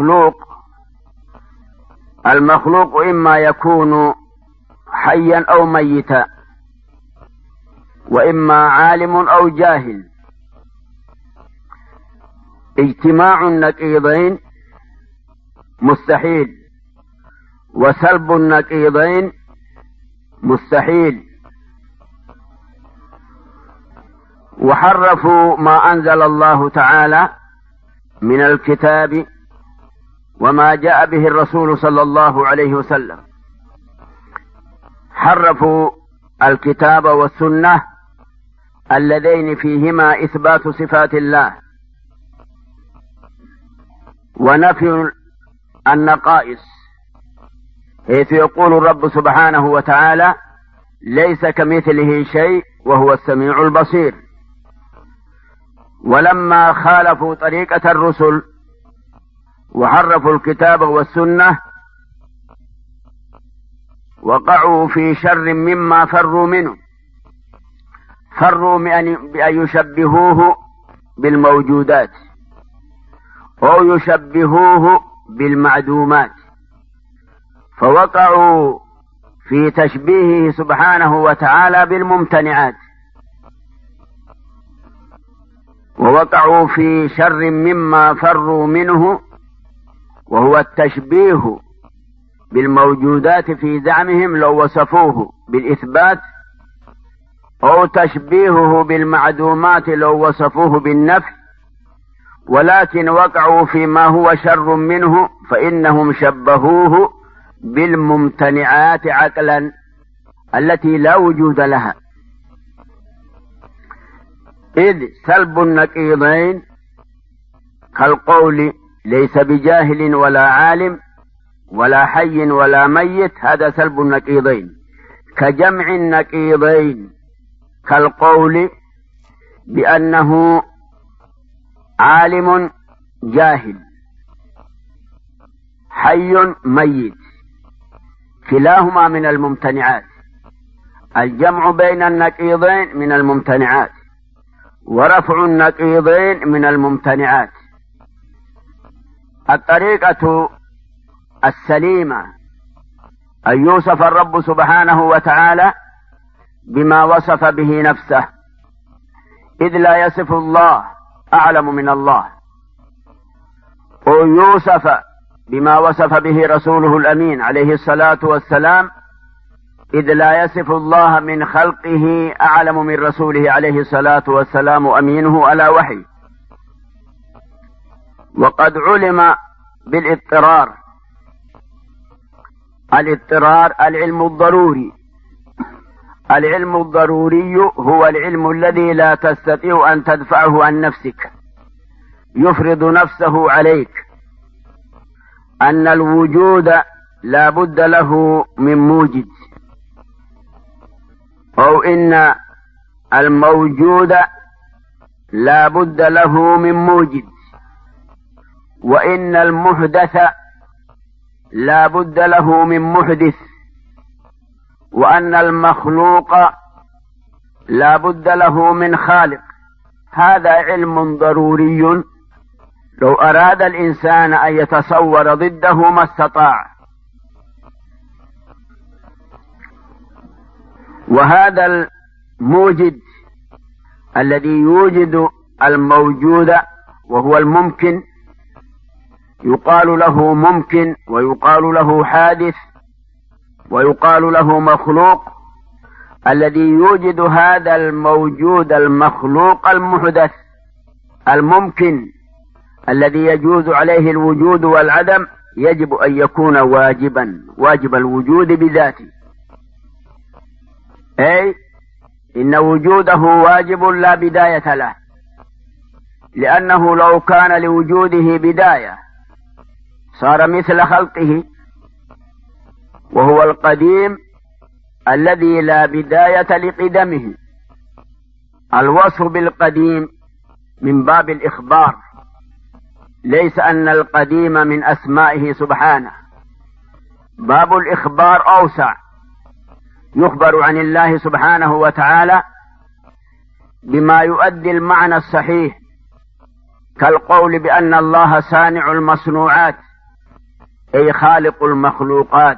المخلوق إما يكون حيا أو ميتا، وإما عالم أو جاهل. اجتماع النقيضين مستحيل، وسلب النقيضين مستحيل. وحرفوا ما أنزل الله تعالى من الكتاب وما جاء به الرسول صلى الله عليه وسلم. حرفوا الكتاب والسنة اللذين فيهما إثبات صفات الله ونفي النقائص، حيث يقول الرب سبحانه وتعالى: ليس كمثله شيء وهو السميع البصير. ولما خالفوا طريقة الرسل وحرفوا الكتاب والسنة وقعوا في شر مما فروا منه. فروا بأن يشبهوه بالموجودات أو يشبهوه بالمعدومات، فوقعوا في تشبيهه سبحانه وتعالى بالممتنعات، ووقعوا في شر مما فروا منه، وهو التشبيه بالموجودات في زعمهم لو وصفوه بالإثبات، أو تشبيهه بالمعدومات لو وصفوه بالنفي، ولكن وقعوا فيما هو شر منه، فإنهم شبهوه بالممتنعات عقلا التي لا وجود لها. إذ سلب النقيضين كالقول ليس بجاهل ولا عالم ولا حي ولا ميت، هذا سلب النقيضين، كجمع النقيضين كالقول بأنه عالم جاهل حي ميت، كلاهما من الممتنعات. الجمع بين النقيضين من الممتنعات، ورفع النقيضين من الممتنعات. الطريقة السليمة أن يوصف الرب سبحانه وتعالى بما وصف به نفسه، إذ لا يصف الله أعلم من الله، ويوصف بما وصف به رسوله الأمين عليه الصلاة والسلام، إذ لا يصف الله من خلقه أعلم من رسوله عليه الصلاة والسلام أمينه على وحي. وقد علم بالاضطرار، الاضطرار العلم الضروري. العلم الضروري هو العلم الذي لا تستطيع أن تدفعه عن نفسك، يفرض نفسه عليك، أن الوجود لا بد له من موجد، أو إن الموجود لا بد له من موجد، وإن المحدث لا بد له من محدث، وأن المخلوق لا بد له من خالق. هذا علم ضروري لو أراد الإنسان أن يتصور ضده ما استطاع. وهذا الموجد الذي يوجد الموجود وهو الممكن يقال له ممكن، ويقال له حادث، ويقال له مخلوق. الذي يوجد هذا الموجود المخلوق المحدث الممكن الذي يجوز عليه الوجود والعدم، يجب أن يكون واجبا، واجب الوجود بذاته، أي إن وجوده واجب لا بداية له، لأنه لو كان لوجوده بداية صار مثل خلقه، وهو القديم الذي لا بداية لقدمه. الوصف بالقديم من باب الإخبار، ليس أن القديم من أسمائه سبحانه. باب الإخبار أوسع، يخبر عن الله سبحانه وتعالى بما يؤدي المعنى الصحيح، كالقول بأن الله صانع المصنوعات أي خالق المخلوقات،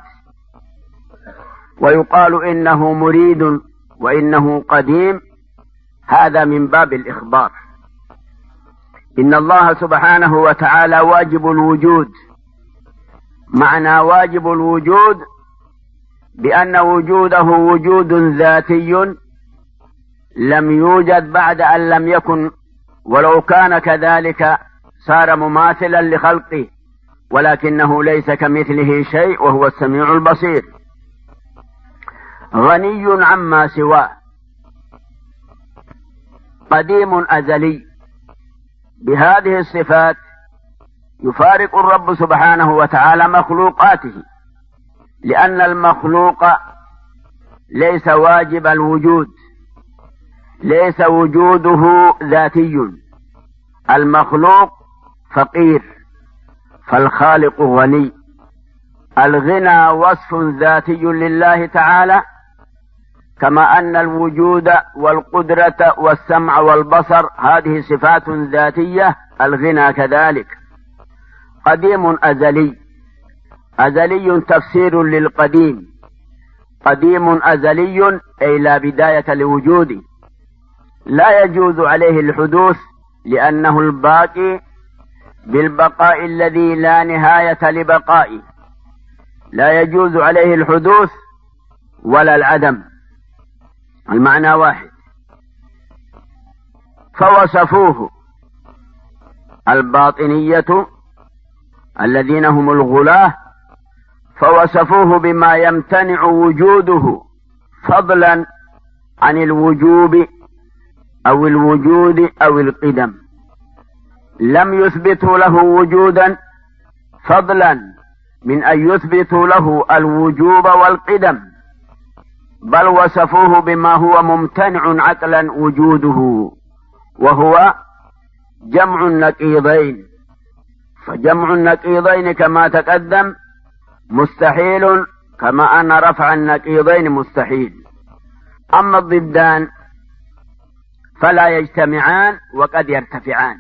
ويقال إنه مريد وإنه قديم، هذا من باب الإخبار. إن الله سبحانه وتعالى واجب الوجود. معنى واجب الوجود بأن وجوده وجود ذاتي لم يوجد بعد أن لم يكن، ولو كان كذلك صار مماثلا لخلقه، ولكنه ليس كمثله شيء وهو السميع البصير. غني عما سواه، قديم أزلي. بهذه الصفات يفارق الرب سبحانه وتعالى مخلوقاته، لأن المخلوق ليس واجب الوجود، ليس وجوده ذاتي، المخلوق فقير فالخالق غني. الغنى وصف ذاتي لله تعالى، كما أن الوجود والقدرة والسمع والبصر هذه صفات ذاتية، الغنى كذلك. قديم أزلي، أزلي تفسير للقديم، قديم أزلي أي لا بداية لوجوده، لا يجوز عليه الحدوث لأنه الباقي بالبقاء الذي لا نهاية لبقائه، لا يجوز عليه الحدوث ولا العدم، المعنى واحد. فوصفوه الباطنية الذين هم الغلاة، فوصفوه بما يمتنع وجوده فضلا عن الوجوب أو الوجود أو القدم، لم يثبتوا له وجودا فضلا من أن يثبتوا له الوجوب والقدم، بل وصفوه بما هو ممتنع عقلا وجوده، وهو جمع النقيضين. فجمع النقيضين كما تقدم مستحيل، كما أن رفع النقيضين مستحيل. أما الضدان فلا يجتمعان وقد يرتفعان،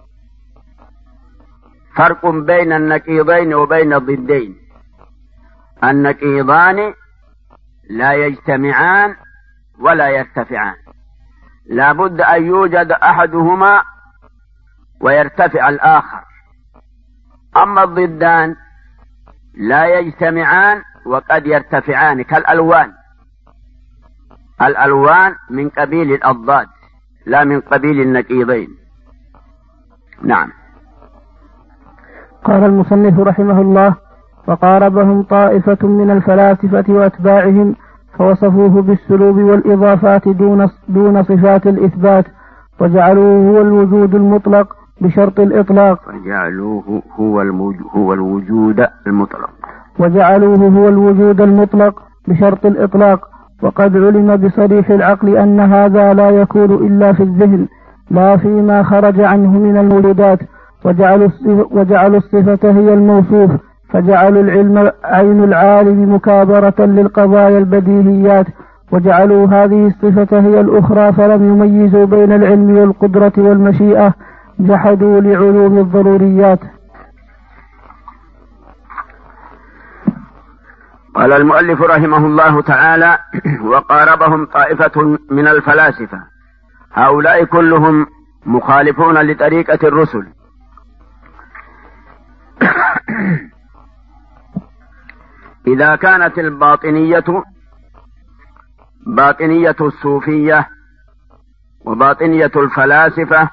فرق بين النقيضين وبين الضدين. النقيضان لا يجتمعان ولا يرتفعان، لا بد أن يوجد أحدهما ويرتفع الآخر. أما الضدان لا يجتمعان وقد يرتفعان، كالألوان، الألوان من قبيل الأضداد لا من قبيل النقيضين. نعم. قال المصنف رحمه الله: وقاربهم طائفة من الفلاسفة وأتباعهم فوصفوه بالسلوب والإضافات دون صفات الإثبات، وجعلوه هو الوجود المطلق بشرط الإطلاق، وجعلوه هو الوجود المطلق، وجعلوه هو الوجود المطلق بشرط الإطلاق. وقد علم بصريح العقل أن هذا لا يكون إلا في الذهن لا فيما خرج عنه من الموجودات، وجعلوا الصفة هي الموصوف، فجعلوا العلم عين العالم مكابرة للقضايا البديهيات، وجعلوا هذه الصفة هي الأخرى، فلم يميزوا بين العلم والقدرة والمشيئة، جحدوا لعلوم الضروريات. قال المؤلف رحمه الله تعالى: وقاربهم طائفة من الفلاسفة، هؤلاء كلهم مخالفون لطريقة الرسل. إذا كانت الباطنية باطنية الصوفية وباطنية الفلاسفة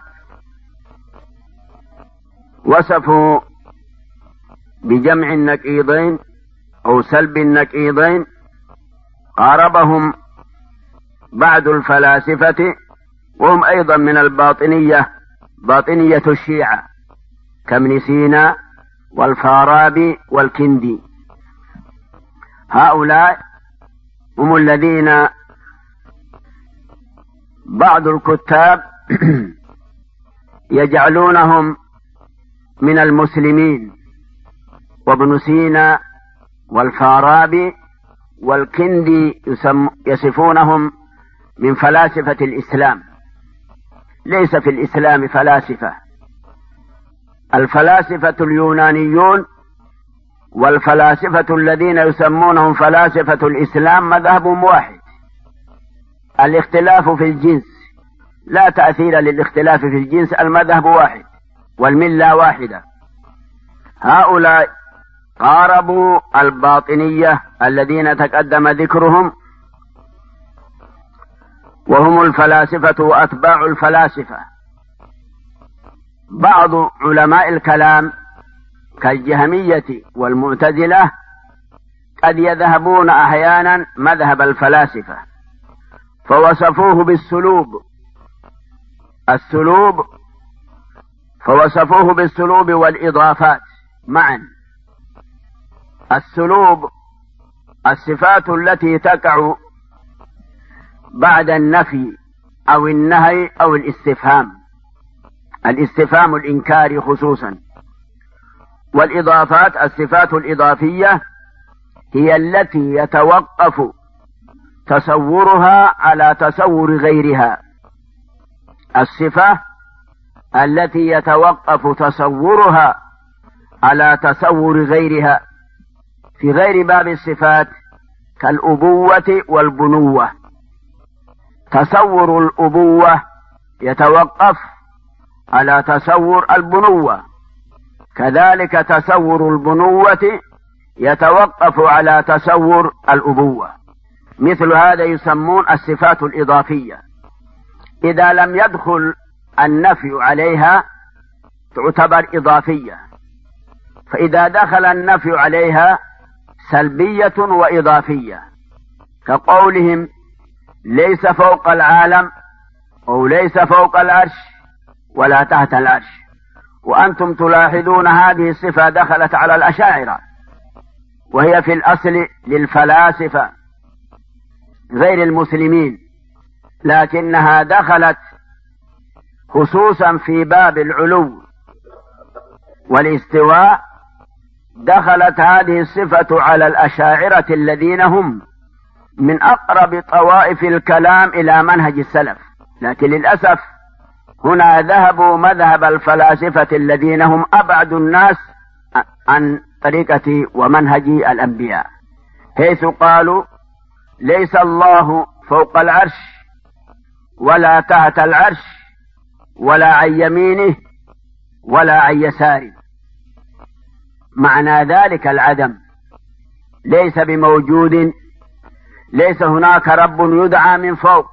وصفوا بجمع النقيضين أو سلب النقيضين، قاربهم بعض الفلاسفة وهم أيضا من الباطنية، باطنية الشيعة كابن سينا والفارابي والكندي. هؤلاء هم الذين بعض الكتاب يجعلونهم من المسلمين، وابن سينا والفارابي والكندي يصفونهم من فلاسفة الإسلام. ليس في الإسلام فلاسفة، الفلاسفة اليونانيون والفلاسفة الذين يسمونهم فلاسفة الإسلام مذهبهم واحد، الاختلاف في الجنس، لا تأثير للاختلاف في الجنس، المذهب واحد والملة واحدة. هؤلاء قاربوا الباطنية الذين تقدم ذكرهم، وهم الفلاسفة وأتباع الفلاسفة. بعض علماء الكلام كالجهمية والمعتزلة قد يذهبون أحيانا مذهب الفلاسفة، فوصفوه فوصفوه بالسلوب والإضافات معا. السلوب الصفات التي تقع بعد النفي أو النهي أو الاستفهام، الاستفهام الإنكاري خصوصا. والإضافات الصفات الإضافية هي التي يتوقف تصورها على تصور غيرها. الصفة التي يتوقف تصورها على تصور غيرها في غير باب الصفات كالأبوة والبنوة. تصور الأبوة يتوقف على تصور البنوة، كذلك تصور البنوة يتوقف على تصور الأبوة. مثل هذا يسمون الصفات الإضافية. إذا لم يدخل النفي عليها تعتبر إضافية، فإذا دخل النفي عليها سلبية وإضافية، كقولهم ليس فوق العالم أو ليس فوق العرش ولا تحت العرش. وأنتم تلاحظون هذه الصفة دخلت على الأشاعرة، وهي في الأصل للفلاسفة غير المسلمين، لكنها دخلت خصوصا في باب العلو والاستواء. دخلت هذه الصفة على الأشاعرة الذين هم من أقرب طوائف الكلام إلى منهج السلف، لكن للأسف هنا ذهبوا مذهب الفلاسفة الذين هم أبعد الناس عن طريقة ومنهج الأنبياء، حيث قالوا ليس الله فوق العرش ولا تحت العرش ولا عن يمينه ولا عن يساره. معنى ذلك العدم، ليس بموجود، ليس هناك رب يدعى من فوق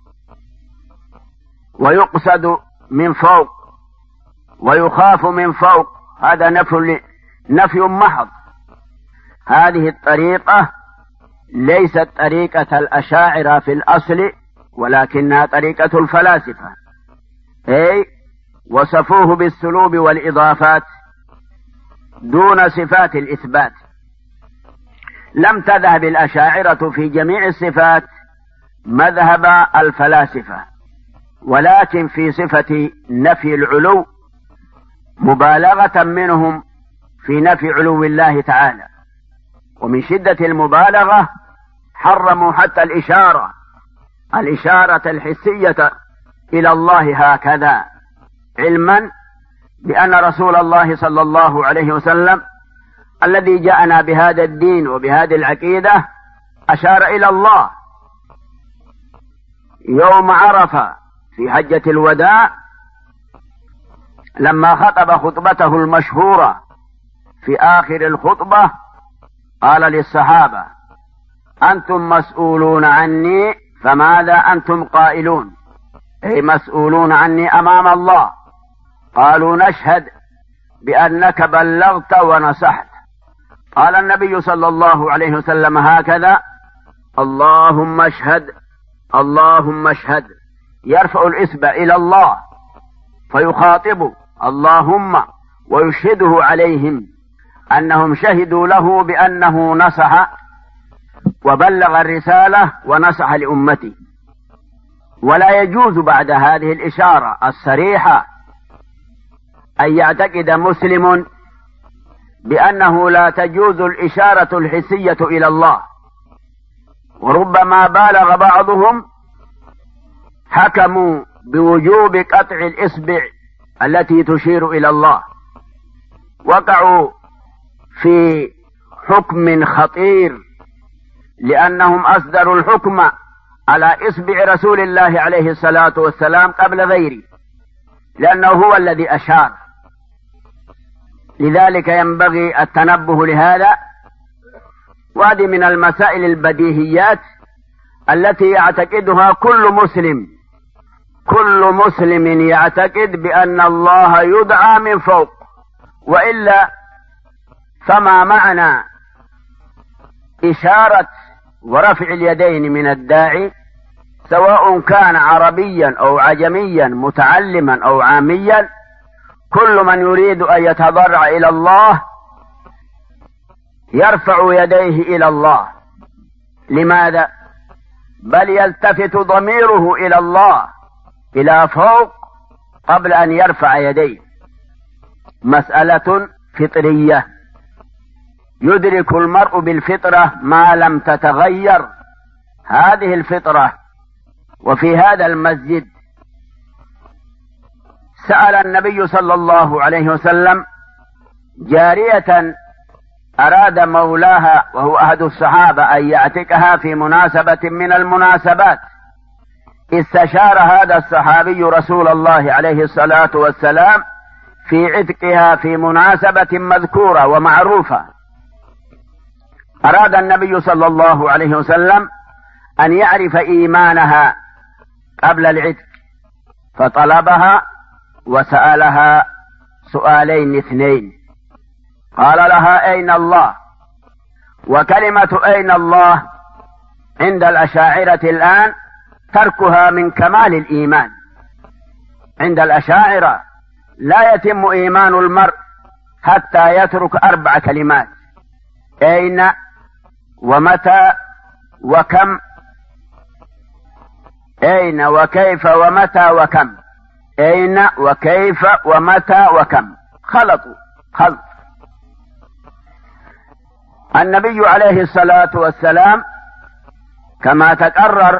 ويقصد من فوق ويخاف من فوق. هذا نفي محض. هذه الطريقة ليست طريقة الأشاعرة في الأصل، ولكنها طريقة الفلاسفة، أي وصفوه بالسلوب والإضافات دون صفات الإثبات. لم تذهب الأشاعرة في جميع الصفات مذهب الفلاسفة، ولكن في صفة نفي العلو مبالغة منهم في نفي علو الله تعالى، ومن شدة المبالغة حرموا حتى الإشارة الحسية إلى الله هكذا، علما بأن رسول الله صلى الله عليه وسلم الذي جاءنا بهذا الدين وبهذه العقيدة أشار إلى الله يوم عرفة في حجة الوداع، لما خطب خطبته المشهورة في آخر الخطبة قال للصحابة أنتم مسؤولون عني فماذا أنتم قائلون؟ أي مسؤولون عني أمام الله. قالوا نشهد بأنك بلغت ونصحت. قال النبي صلى الله عليه وسلم هكذا: اللهم اشهد اللهم اشهد. يرفع الإصبع إلى الله فيخاطب اللهم ويشهده عليهم أنهم شهدوا له بأنه نصح وبلغ الرسالة ونصح لأمته. ولا يجوز بعد هذه الإشارة الصريحة أن يعتقد مسلم بأنه لا تجوز الإشارة الحسية إلى الله. وربما بالغ بعضهم، حكموا بوجوب قطع الإصبع التي تشير إلى الله، وقعوا في حكم خطير، لأنهم أصدروا الحكم على إصبع رسول الله عليه الصلاة والسلام قبل غيره، لأنه هو الذي أشار. لذلك ينبغي التنبه لهذا. وهذه من المسائل البديهيات التي يعتقدها كل مسلم يعتقد بأن الله يدعى من فوق، وإلا فما معنى إشارة ورفع اليدين من الداعي، سواء كان عربيا أو عجميا، متعلما أو عاميا؟ كل من يريد أن يتضرع إلى الله يرفع يديه إلى الله. لماذا؟ بل يلتفت ضميره إلى الله إلى فوق قبل أن يرفع يديه مسألة فطرية يدرك المرء بالفطرة ما لم تتغير هذه الفطرة. وفي هذا المسجد سأل النبي صلى الله عليه وسلم جارية أراد مولاها وهو أحد الصحابة أن يعتقها في مناسبة من المناسبات. استشار هذا الصحابي رسول الله عليه الصلاة والسلام في عتقها في مناسبة مذكورة ومعروفة. أراد النبي صلى الله عليه وسلم أن يعرف إيمانها قبل العتق، فطلبها وسألها سؤالين اثنين. قال لها أين الله؟ وكلمة أين الله عند الأشاعرة الآن تركها من كمال الإيمان. عند الأشاعرة لا يتم إيمان المرء حتى يترك 4 كلمات: أين ومتى وكم، أين وكيف ومتى وكم، أين وكيف ومتى وكم. خلطوا خلط. النبي عليه الصلاة والسلام كما تقرر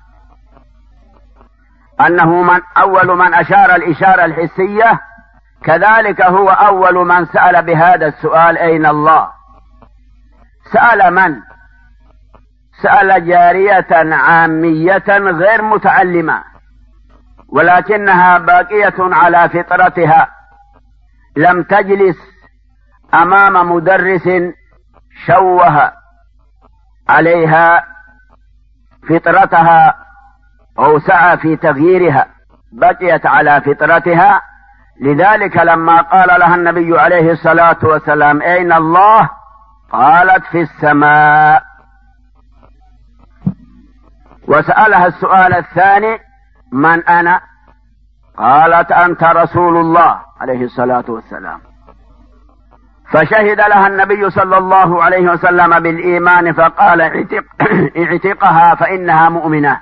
أنه أول من أشار الإشارة الحسية، كذلك هو أول من سأل بهذا السؤال: أين الله؟ سأل من؟ سأل جارية عامية غير متعلمة، ولكنها باقية على فطرتها، لم تجلس أمام مدرس شوه عليها فطرتها أو سعى في تغييرها، بقيت على فطرتها. لذلك لما قال لها النبي عليه الصلاة والسلام: أين الله؟ قالت: في السماء. وسألها السؤال الثاني: من أنا؟ قالت: أنت رسول الله عليه الصلاة والسلام. فشهد لها النبي صلى الله عليه وسلم بالإيمان، فقال: اعتقها فإنها مؤمنة.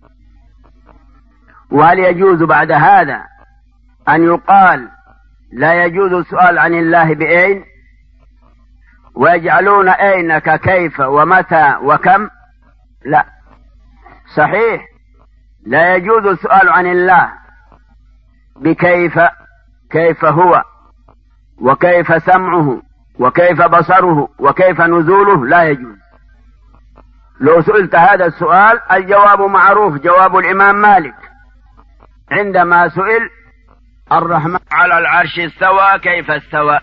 وهل يجوز بعد هذا أن يقال لا يجوز السؤال عن الله بأين، ويجعلون أين ككيف ومتى وكم؟ لا، صحيح لا يجوز السؤال عن الله بكيف، كيف هو وكيف سمعه وكيف بصره وكيف نزوله، لا يجوز. لو سئلت هذا السؤال الجواب معروف، جواب الإمام مالك عندما سئل: الرحمن على العرش استوى، كيف استوى؟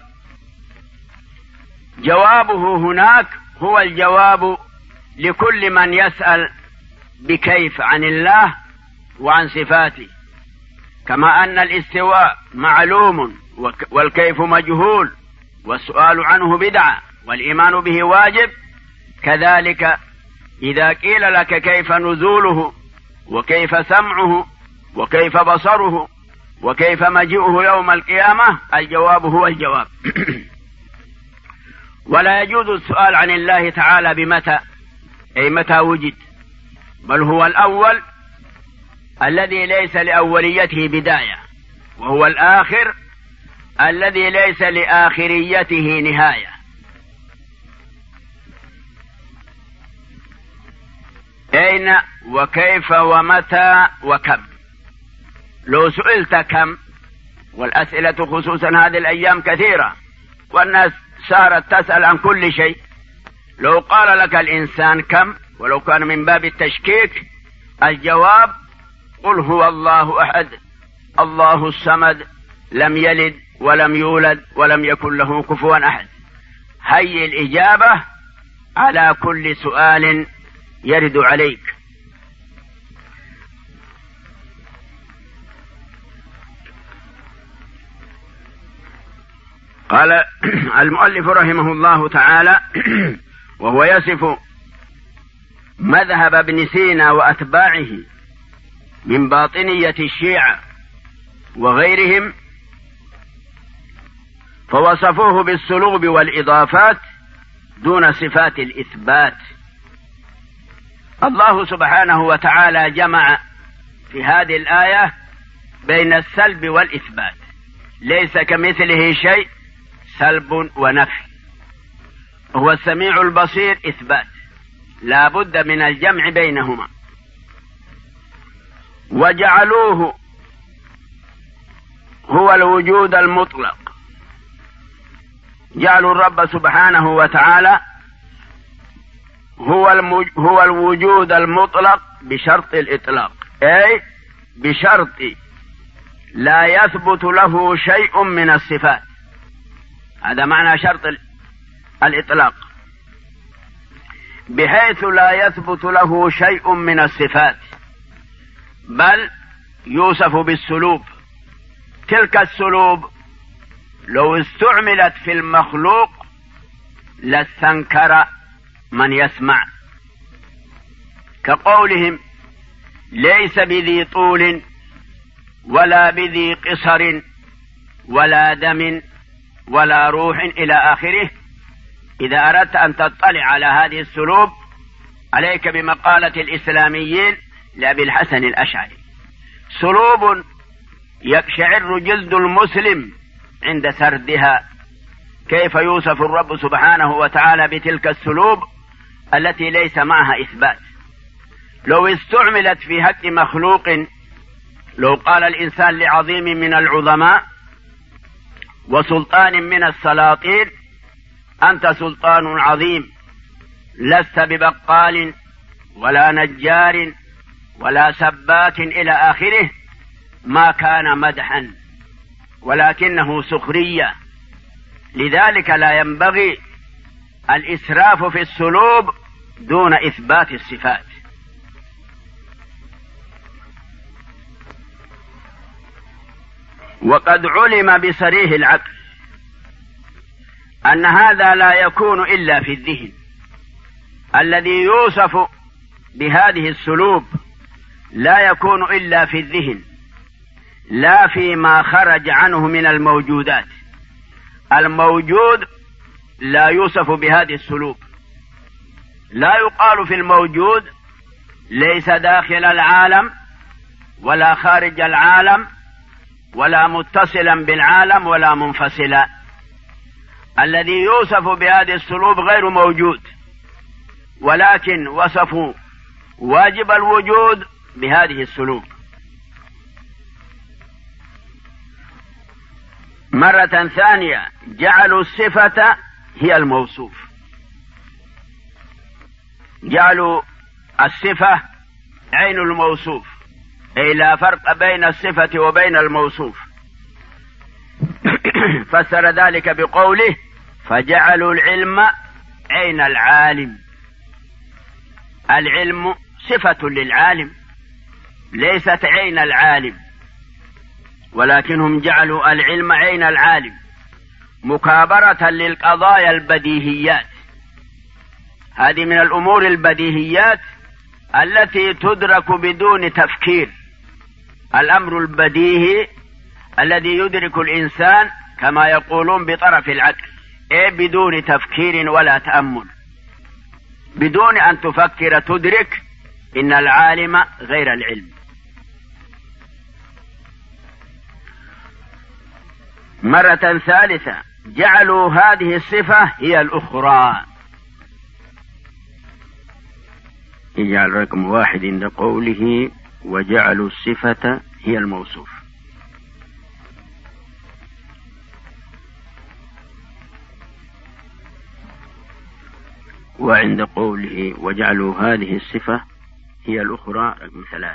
جوابه هناك هو الجواب لكل من يسأل بكيف عن الله وعن صفاته، كما أن الاستواء معلوم والكيف مجهول والسؤال عنه بدعة والإيمان به واجب. كذلك إذا قيل لك كيف نزوله وكيف سمعه وكيف بصره وكيف مجيئه يوم القيامة، الجواب هو الجواب. ولا يجوز السؤال عن الله تعالى بمتى، أي متى وجد، بل هو الأول الذي ليس لأوليته بداية، وهو الآخر الذي ليس لآخريته نهاية. أين وكيف ومتى وكم. لو سئلت كم، والأسئلة خصوصا هذه الأيام كثيرة والناس صارت تسأل عن كل شيء، لو قال لك الإنسان كم ولو كان من باب التشكيك، الجواب: قل هو الله أحد الله الصمد لم يلد ولم يولد ولم يكن له كفوا أحد. هي الإجابة على كل سؤال يرد عليك. قال المؤلف رحمه الله تعالى وهو يصف مذهب ابن سينا وأتباعه من باطنية الشيعة وغيرهم، فوصفوه بالسلوب والإضافات دون صفات الإثبات. الله سبحانه وتعالى جمع في هذه الآية بين السلب والإثبات، ليس كمثله شيء، سلب ونفي. هو السميع البصير إثبات، لا بد من الجمع بينهما. وجعلوه هو الوجود المطلق، جعلوا الرب سبحانه وتعالى هو الوجود المطلق بشرط الإطلاق، أي بشرط لا يثبت له شيء من الصفات. هذا معنى شرط الإطلاق، بحيث لا يثبت له شيء من الصفات، بل يوصف بالسلوب. تلك السلوب لو استعملت في المخلوق لاستنكر من يسمع، كقولهم ليس بذي طول ولا بذي قصر ولا دم ولا روح إلى آخره. إذا أردت أن تطلع على هذه السلوب عليك بمقالة الإسلاميين لأبي الحسن الأشعري: سلوب يقشعر جلد المسلم عند سردها. كيف يوصف الرب سبحانه وتعالى بتلك السلوب التي ليس معها إثبات؟ لو استعملت في حق مخلوق، لو قال الإنسان لعظيم من العظماء وسلطان من السلاطين: أنت سلطان عظيم، لست ببقال ولا نجار ولا سبات إلى آخره، ما كان مدحا ولكنه سخرية. لذلك لا ينبغي الإسراف في السلوب دون إثبات الصفات. وقد علم بصريح العقل أن هذا لا يكون إلا في الذهن. الذي يوصف بهذه السلوب لا يكون إلا في الذهن، لا فيما خرج عنه من الموجودات. الموجود لا يوصف بهذه السلوب. لا يقال في الموجود ليس داخل العالم ولا خارج العالم ولا متصلا بالعالم ولا منفصلا. الذي يوصف بهذه السلوب غير موجود، ولكن وصفوا واجب الوجود بهذه السلوب. مرة ثانية جعلوا الصفة هي الموصوف، جعلوا الصفة عين الموصوف، أي لا فرق بين الصفة وبين الموصوف. فسر ذلك بقوله: فجعلوا العلم عين العالم. العلم صفة للعالم ليست عين العالم، ولكنهم جعلوا العلم عين العالم مكابرة للقضايا البديهيات. هذه من الأمور البديهيات التي تدرك بدون تفكير. الأمر البديهي الذي يدرك الإنسان كما يقولون بطرف العقل، أي بدون تفكير ولا تأمل، بدون أن تفكر تدرك إن العالم غير العلم. مرة ثالثة جعلوا هذه الصفة هي الأخرى. يجعل رقم 1 عند قوله: وجعلوا الصفة هي الموصوف. وعند قوله: وجعلوا هذه الصفة هي الأخرى رقم 3.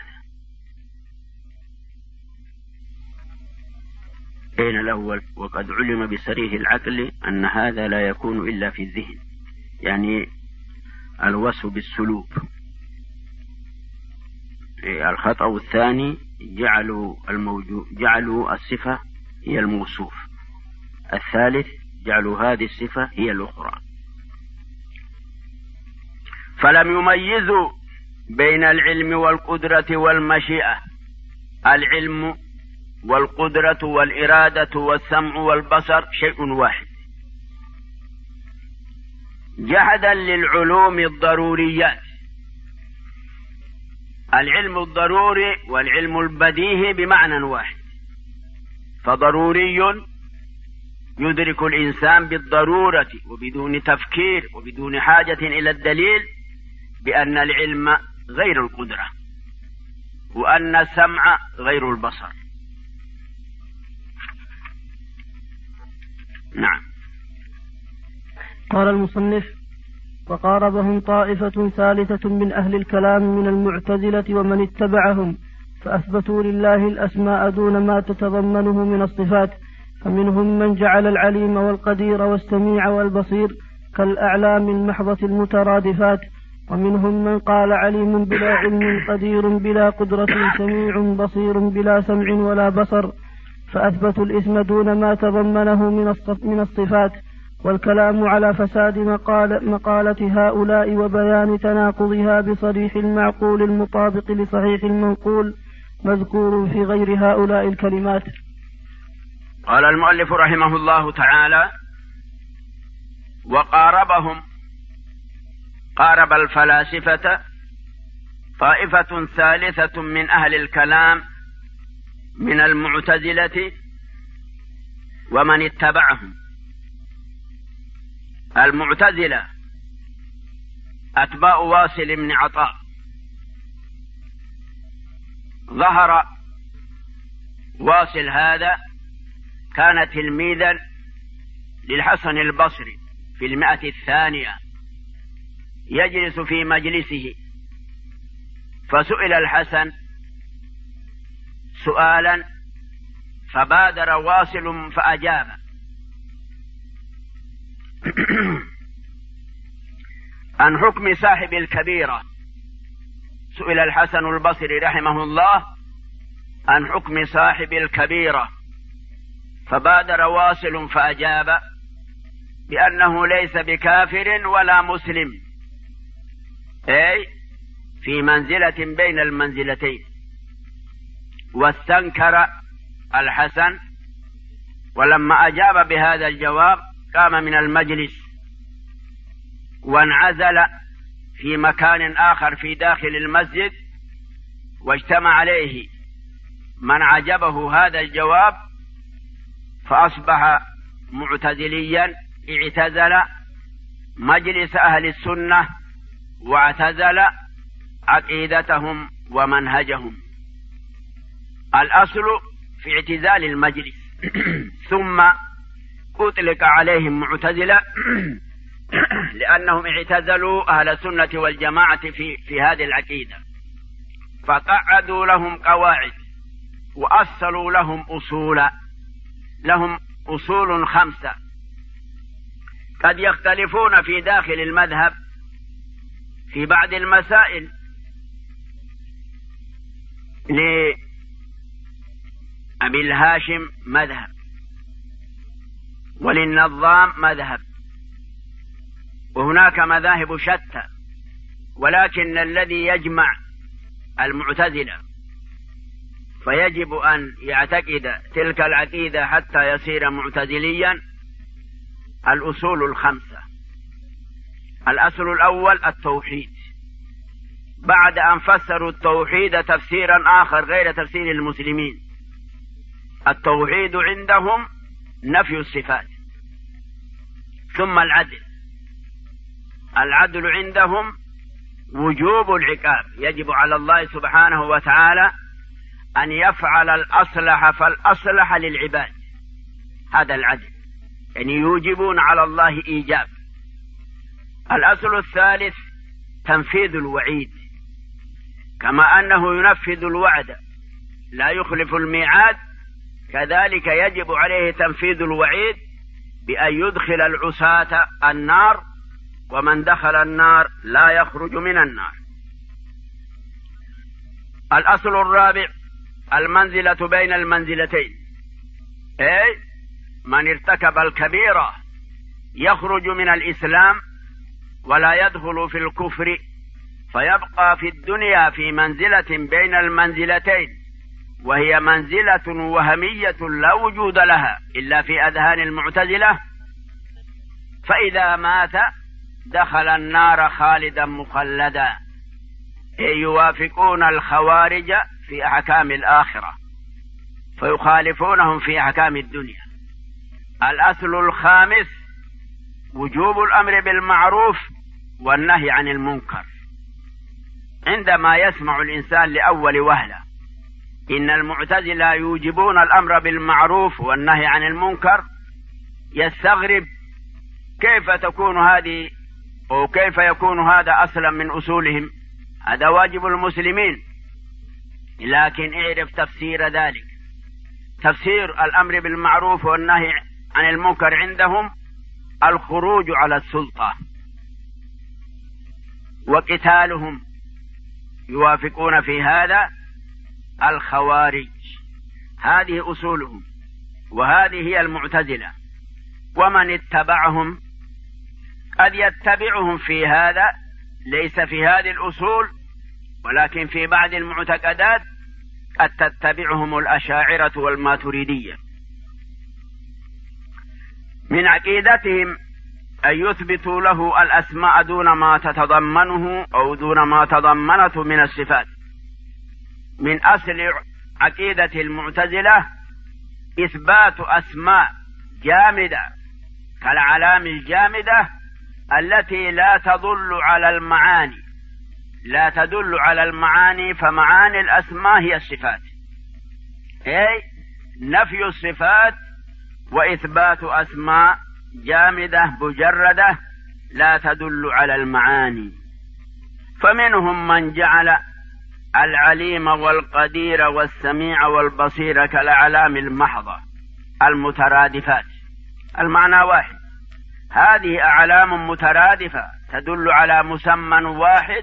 بين الأول: وقد علم بصريح العقل أن هذا لا يكون إلا في الذهن، يعني الوصف بالسلوب. الخطأ الثاني: جعلوا الصفة هي الموصوف. الثالث: جعلوا هذه الصفة هي الأخرى. فلم يميزوا بين العلم والقدرة والمشيئة. العلم والقدرة والإرادة والسمع والبصر شيء واحد، جحدا للعلوم الضروريات. العلم الضروري والعلم البديهي بمعنى واحد. فضروري يدرك الإنسان بالضرورة وبدون تفكير وبدون حاجة إلى الدليل بأن العلم غير القدرة، وأن السمع غير البصر. نعم. قال المصنف: وقاربهم طائفة ثالثة من أهل الكلام من المعتزلة ومن اتبعهم، فأثبتوا لله الأسماء دون ما تتضمنه من الصفات، فمنهم من جعل العليم والقدير والسميع والبصير كالأعلام المحضة المترادفات، ومنهم من قال عليم بلا علم، قدير بلا قدرة، سميع بصير بلا سمع ولا بصر، فأثبتوا الاسم دون ما تضمنه من الصفات. والكلام على فساد مقالة هؤلاء وبيان تناقضها بصريح المعقول المطابق لصحيح المنقول مذكور في غير هؤلاء الكلمات. قال المؤلف رحمه الله تعالى: وقاربهم، قارب الفلاسفة طائفة ثالثة من أهل الكلام من المعتزلة ومن اتبعهم. المعتزلة أتباع واصل بن عطاء، ظهر واصل هذا كان تلميذا للحسن البصري في 100 يجلس في مجلسه، فسئل الحسن سؤالا فبادر واصل فأجاب: عن حكم صاحب الكبيرة. سئل الحسن البصري رحمه الله عن حكم صاحب الكبيرة، فبادر واصل فأجاب بأنه ليس بكافر ولا مسلم، أي في منزلة بين المنزلتين. واستنكر الحسن، ولما أجاب بهذا الجواب قام من المجلس وانعزل في مكان آخر في داخل المسجد، واجتمع عليه من عجبه هذا الجواب، فأصبح معتزليا، اعتزل مجلس أهل السنة واعتزل عقيدتهم ومنهجهم. الأصل في اعتزال المجلس ثم أطلق عليهم معتزلة لأنهم اعتزلوا أهل السنة والجماعة في هذه العقيدة، فقعدوا لهم قواعد وأصلوا لهم أصولا، لهم أصول 5 قد يختلفون في داخل المذهب في بعض المسائل. لأبي الهاشم مذهب، وللنظام مذهب، وهناك مذاهب شتى، ولكن الذي يجمع المعتزلة فيجب أن يعتقد تلك العقيدة حتى يصير معتزليا الأصول 5. الأصل الأول التوحيد، بعد أن فسروا التوحيد تفسيرا آخر غير تفسير المسلمين. التوحيد عندهم نفي الصفات. ثم العدل عندهم وجوب العقاب، يجب على الله سبحانه وتعالى أن يفعل الأصلح فالأصلح للعباد، هذا العدل، يعني يوجبون على الله إيجاب. الأصل الثالث تنفيذ الوعيد، كما أنه ينفذ الوعد لا يخلف الميعاد، كذلك يجب عليه تنفيذ الوعيد بأن يدخل العصاة النار، ومن دخل النار لا يخرج من النار. الأصل الرابع المنزلة بين المنزلتين، أي من ارتكب الكبيرة يخرج من الإسلام ولا يدخل في الكفر، فيبقى في الدنيا في منزلة بين المنزلتين، وهي منزلة وهمية لا وجود لها إلا في أذهان المعتزلة. فإذا مات دخل النار خالدا مخلدا، أي يوافقون الخوارج في أحكام الآخرة. فيخالفونهم في أحكام الدنيا. الأصل الخامس وجوب الأمر بالمعروف والنهي عن المنكر. عندما يسمع الإنسان لأول وهلة إن المعتزلة يوجبون الأمر بالمعروف والنهي عن المنكر يستغرب كيف تكون هذه أو كيف يكون هذا أصلا من أصولهم. هذا واجب المسلمين، لكن اعرف تفسير ذلك. تفسير الأمر بالمعروف والنهي عن المنكر عندهم الخروج على السلطة وقتالهم. يوافقون في هذا الخوارج. هذه أصولهم وهذه هي المعتزلة. ومن اتبعهم قد يتبعهم في هذا، ليس في هذه الأصول ولكن في بعض المعتقدات قد تتبعهم الأشاعرة والماتريدية. من عقيدتهم أن يثبتوا له الأسماء دون ما تتضمنه أو دون ما تضمنته من الصفات. من أصل عقيدة المعتزلة إثبات أسماء جامدة كالعلام الجامدة التي لا تدل على المعاني، فمعاني الأسماء هي الصفات، أي نفي الصفات وإثبات أسماء جامدة مجردة لا تدل على المعاني. فمنهم من جعل العليم والقدير والسميع والبصير كالأعلام المحضة المترادفات، المعنى واحد. هذه أعلام مترادفة تدل على مسمى واحد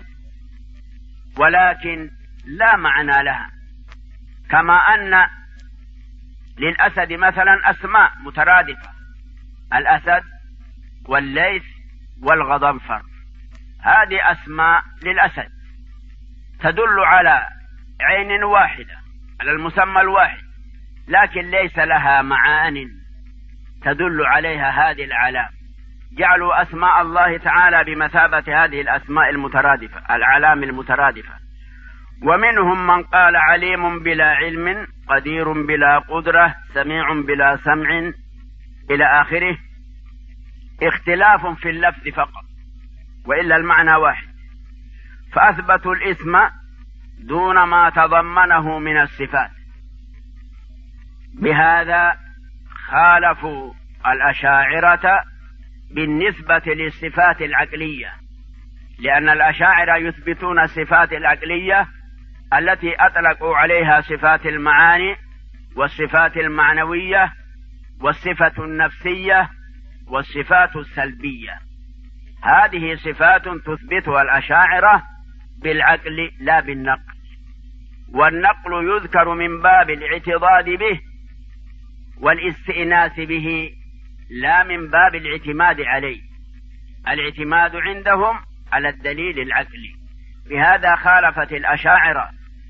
ولكن لا معنى لها. كما أن للأسد مثلا أسماء مترادفة، الأسد والليث والغضنفر، هذه أسماء للأسد تدل على عين واحدة، على المسمى الواحد، لكن ليس لها معان تدل عليها هذه العلام. جعلوا أسماء الله تعالى بمثابة هذه الأسماء المترادفة، العلام المترادفة. ومنهم من قال عليم بلا علم، قدير بلا قدرة، سميع بلا سمع، إلى آخره. اختلاف في اللفظ فقط وإلا المعنى واحد. فأثبتوا الاسم دون ما تضمنه من الصفات. بهذا خالفوا الأشاعرة بالنسبة للصفات العقلية، لأن الأشاعرة يثبتون الصفات العقلية التي أطلقوا عليها صفات المعاني والصفات المعنوية والصفة النفسية والصفات السلبية. هذه صفات تثبتها الأشاعرة بالعقل لا بالنقل، والنقل يذكر من باب الاعتضاد به والاستئناس به لا من باب الاعتماد عليه. الاعتماد عندهم على الدليل العقلي. بهذا خالفت الأشاعرة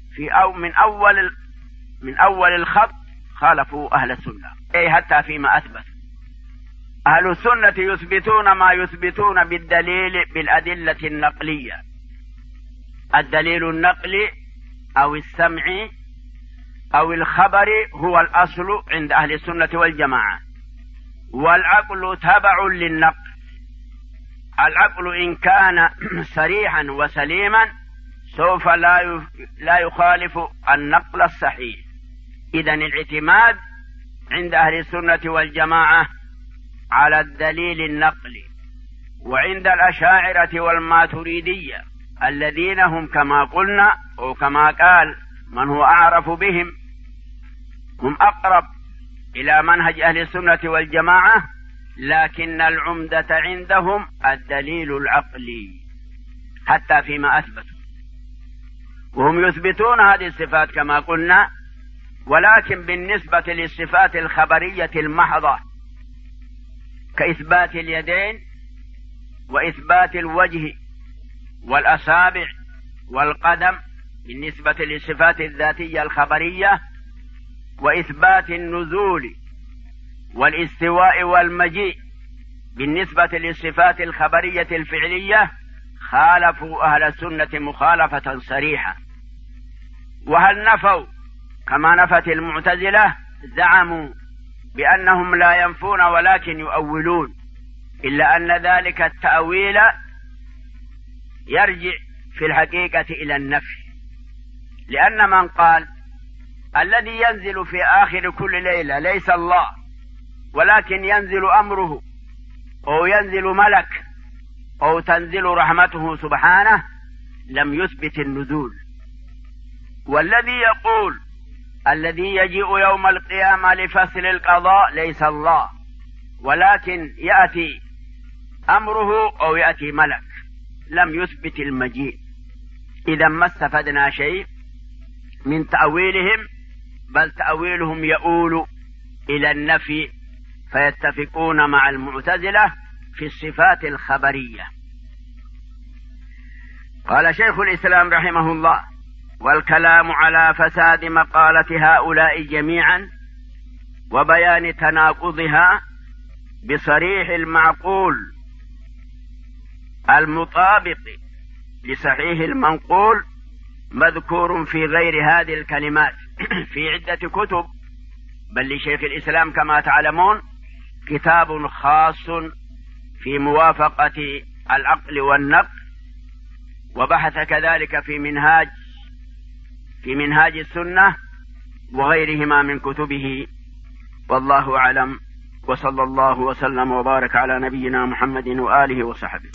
من أول الخط خالفوا أهل السنة، أي حتى فيما أثبت. أهل السنة يثبتون ما يثبتون بالأدلة النقلية. الدليل النقلي أو السمعي أو الخبر هو الأصل عند أهل السنة والجماعة، والعقل تبع للنقل. العقل إن كان صريحا وسليما سوف لا يخالف النقل الصحيح. إذن الاعتماد عند أهل السنة والجماعة على الدليل النقلي. وعند الأشاعرة والماتريدية الذين هم كما قلنا أو كما قال من هو أعرف بهم، هم أقرب إلى منهج أهل السنة والجماعة، لكن العمدة عندهم الدليل العقلي حتى فيما أثبتوا. وهم يثبتون هذه الصفات كما قلنا، ولكن بالنسبة للصفات الخبرية المحضة كإثبات اليدين وإثبات الوجه والأصابع والقدم بالنسبة للصفات الذاتية الخبرية، وإثبات النزول والاستواء والمجيء بالنسبة للصفات الخبرية الفعلية، خالفوا أهل السنة مخالفة صريحة. وهل نفوا كما نفت المعتزلة زعموا بأنهم لا ينفون ولكن يؤولون، إلا أن ذلك التأويل يرجع في الحقيقة إلى النفي، لأن من قال الذي ينزل في آخر كل ليلة ليس الله ولكن ينزل أمره أو ينزل ملك أو تنزل رحمته سبحانه لم يثبت النزول. والذي يقول الذي يجيء يوم القيامة لفصل القضاء ليس الله ولكن يأتي أمره أو يأتي ملك لم يثبت المجيء. إذا ما استفدنا شيء من تأويلهم، بل تأويلهم يؤول إلى النفي، فيتفقون مع المعتزلة في الصفات الخبرية. قال شيخ الإسلام رحمه الله: والكلام على فساد مقالة هؤلاء جميعا وبيان تناقضها بصريح المعقول المطابق لصحيح المنقول مذكور في غير هذه الكلمات في عدة كتب، بل لشيخ الإسلام كما تعلمون كتاب خاص في موافقة العقل والنقل، وبحث كذلك في منهاج السنة وغيرهما من كتبه، والله أعلم، وصلى الله وسلم وبارك على نبينا محمد وآله وصحبه.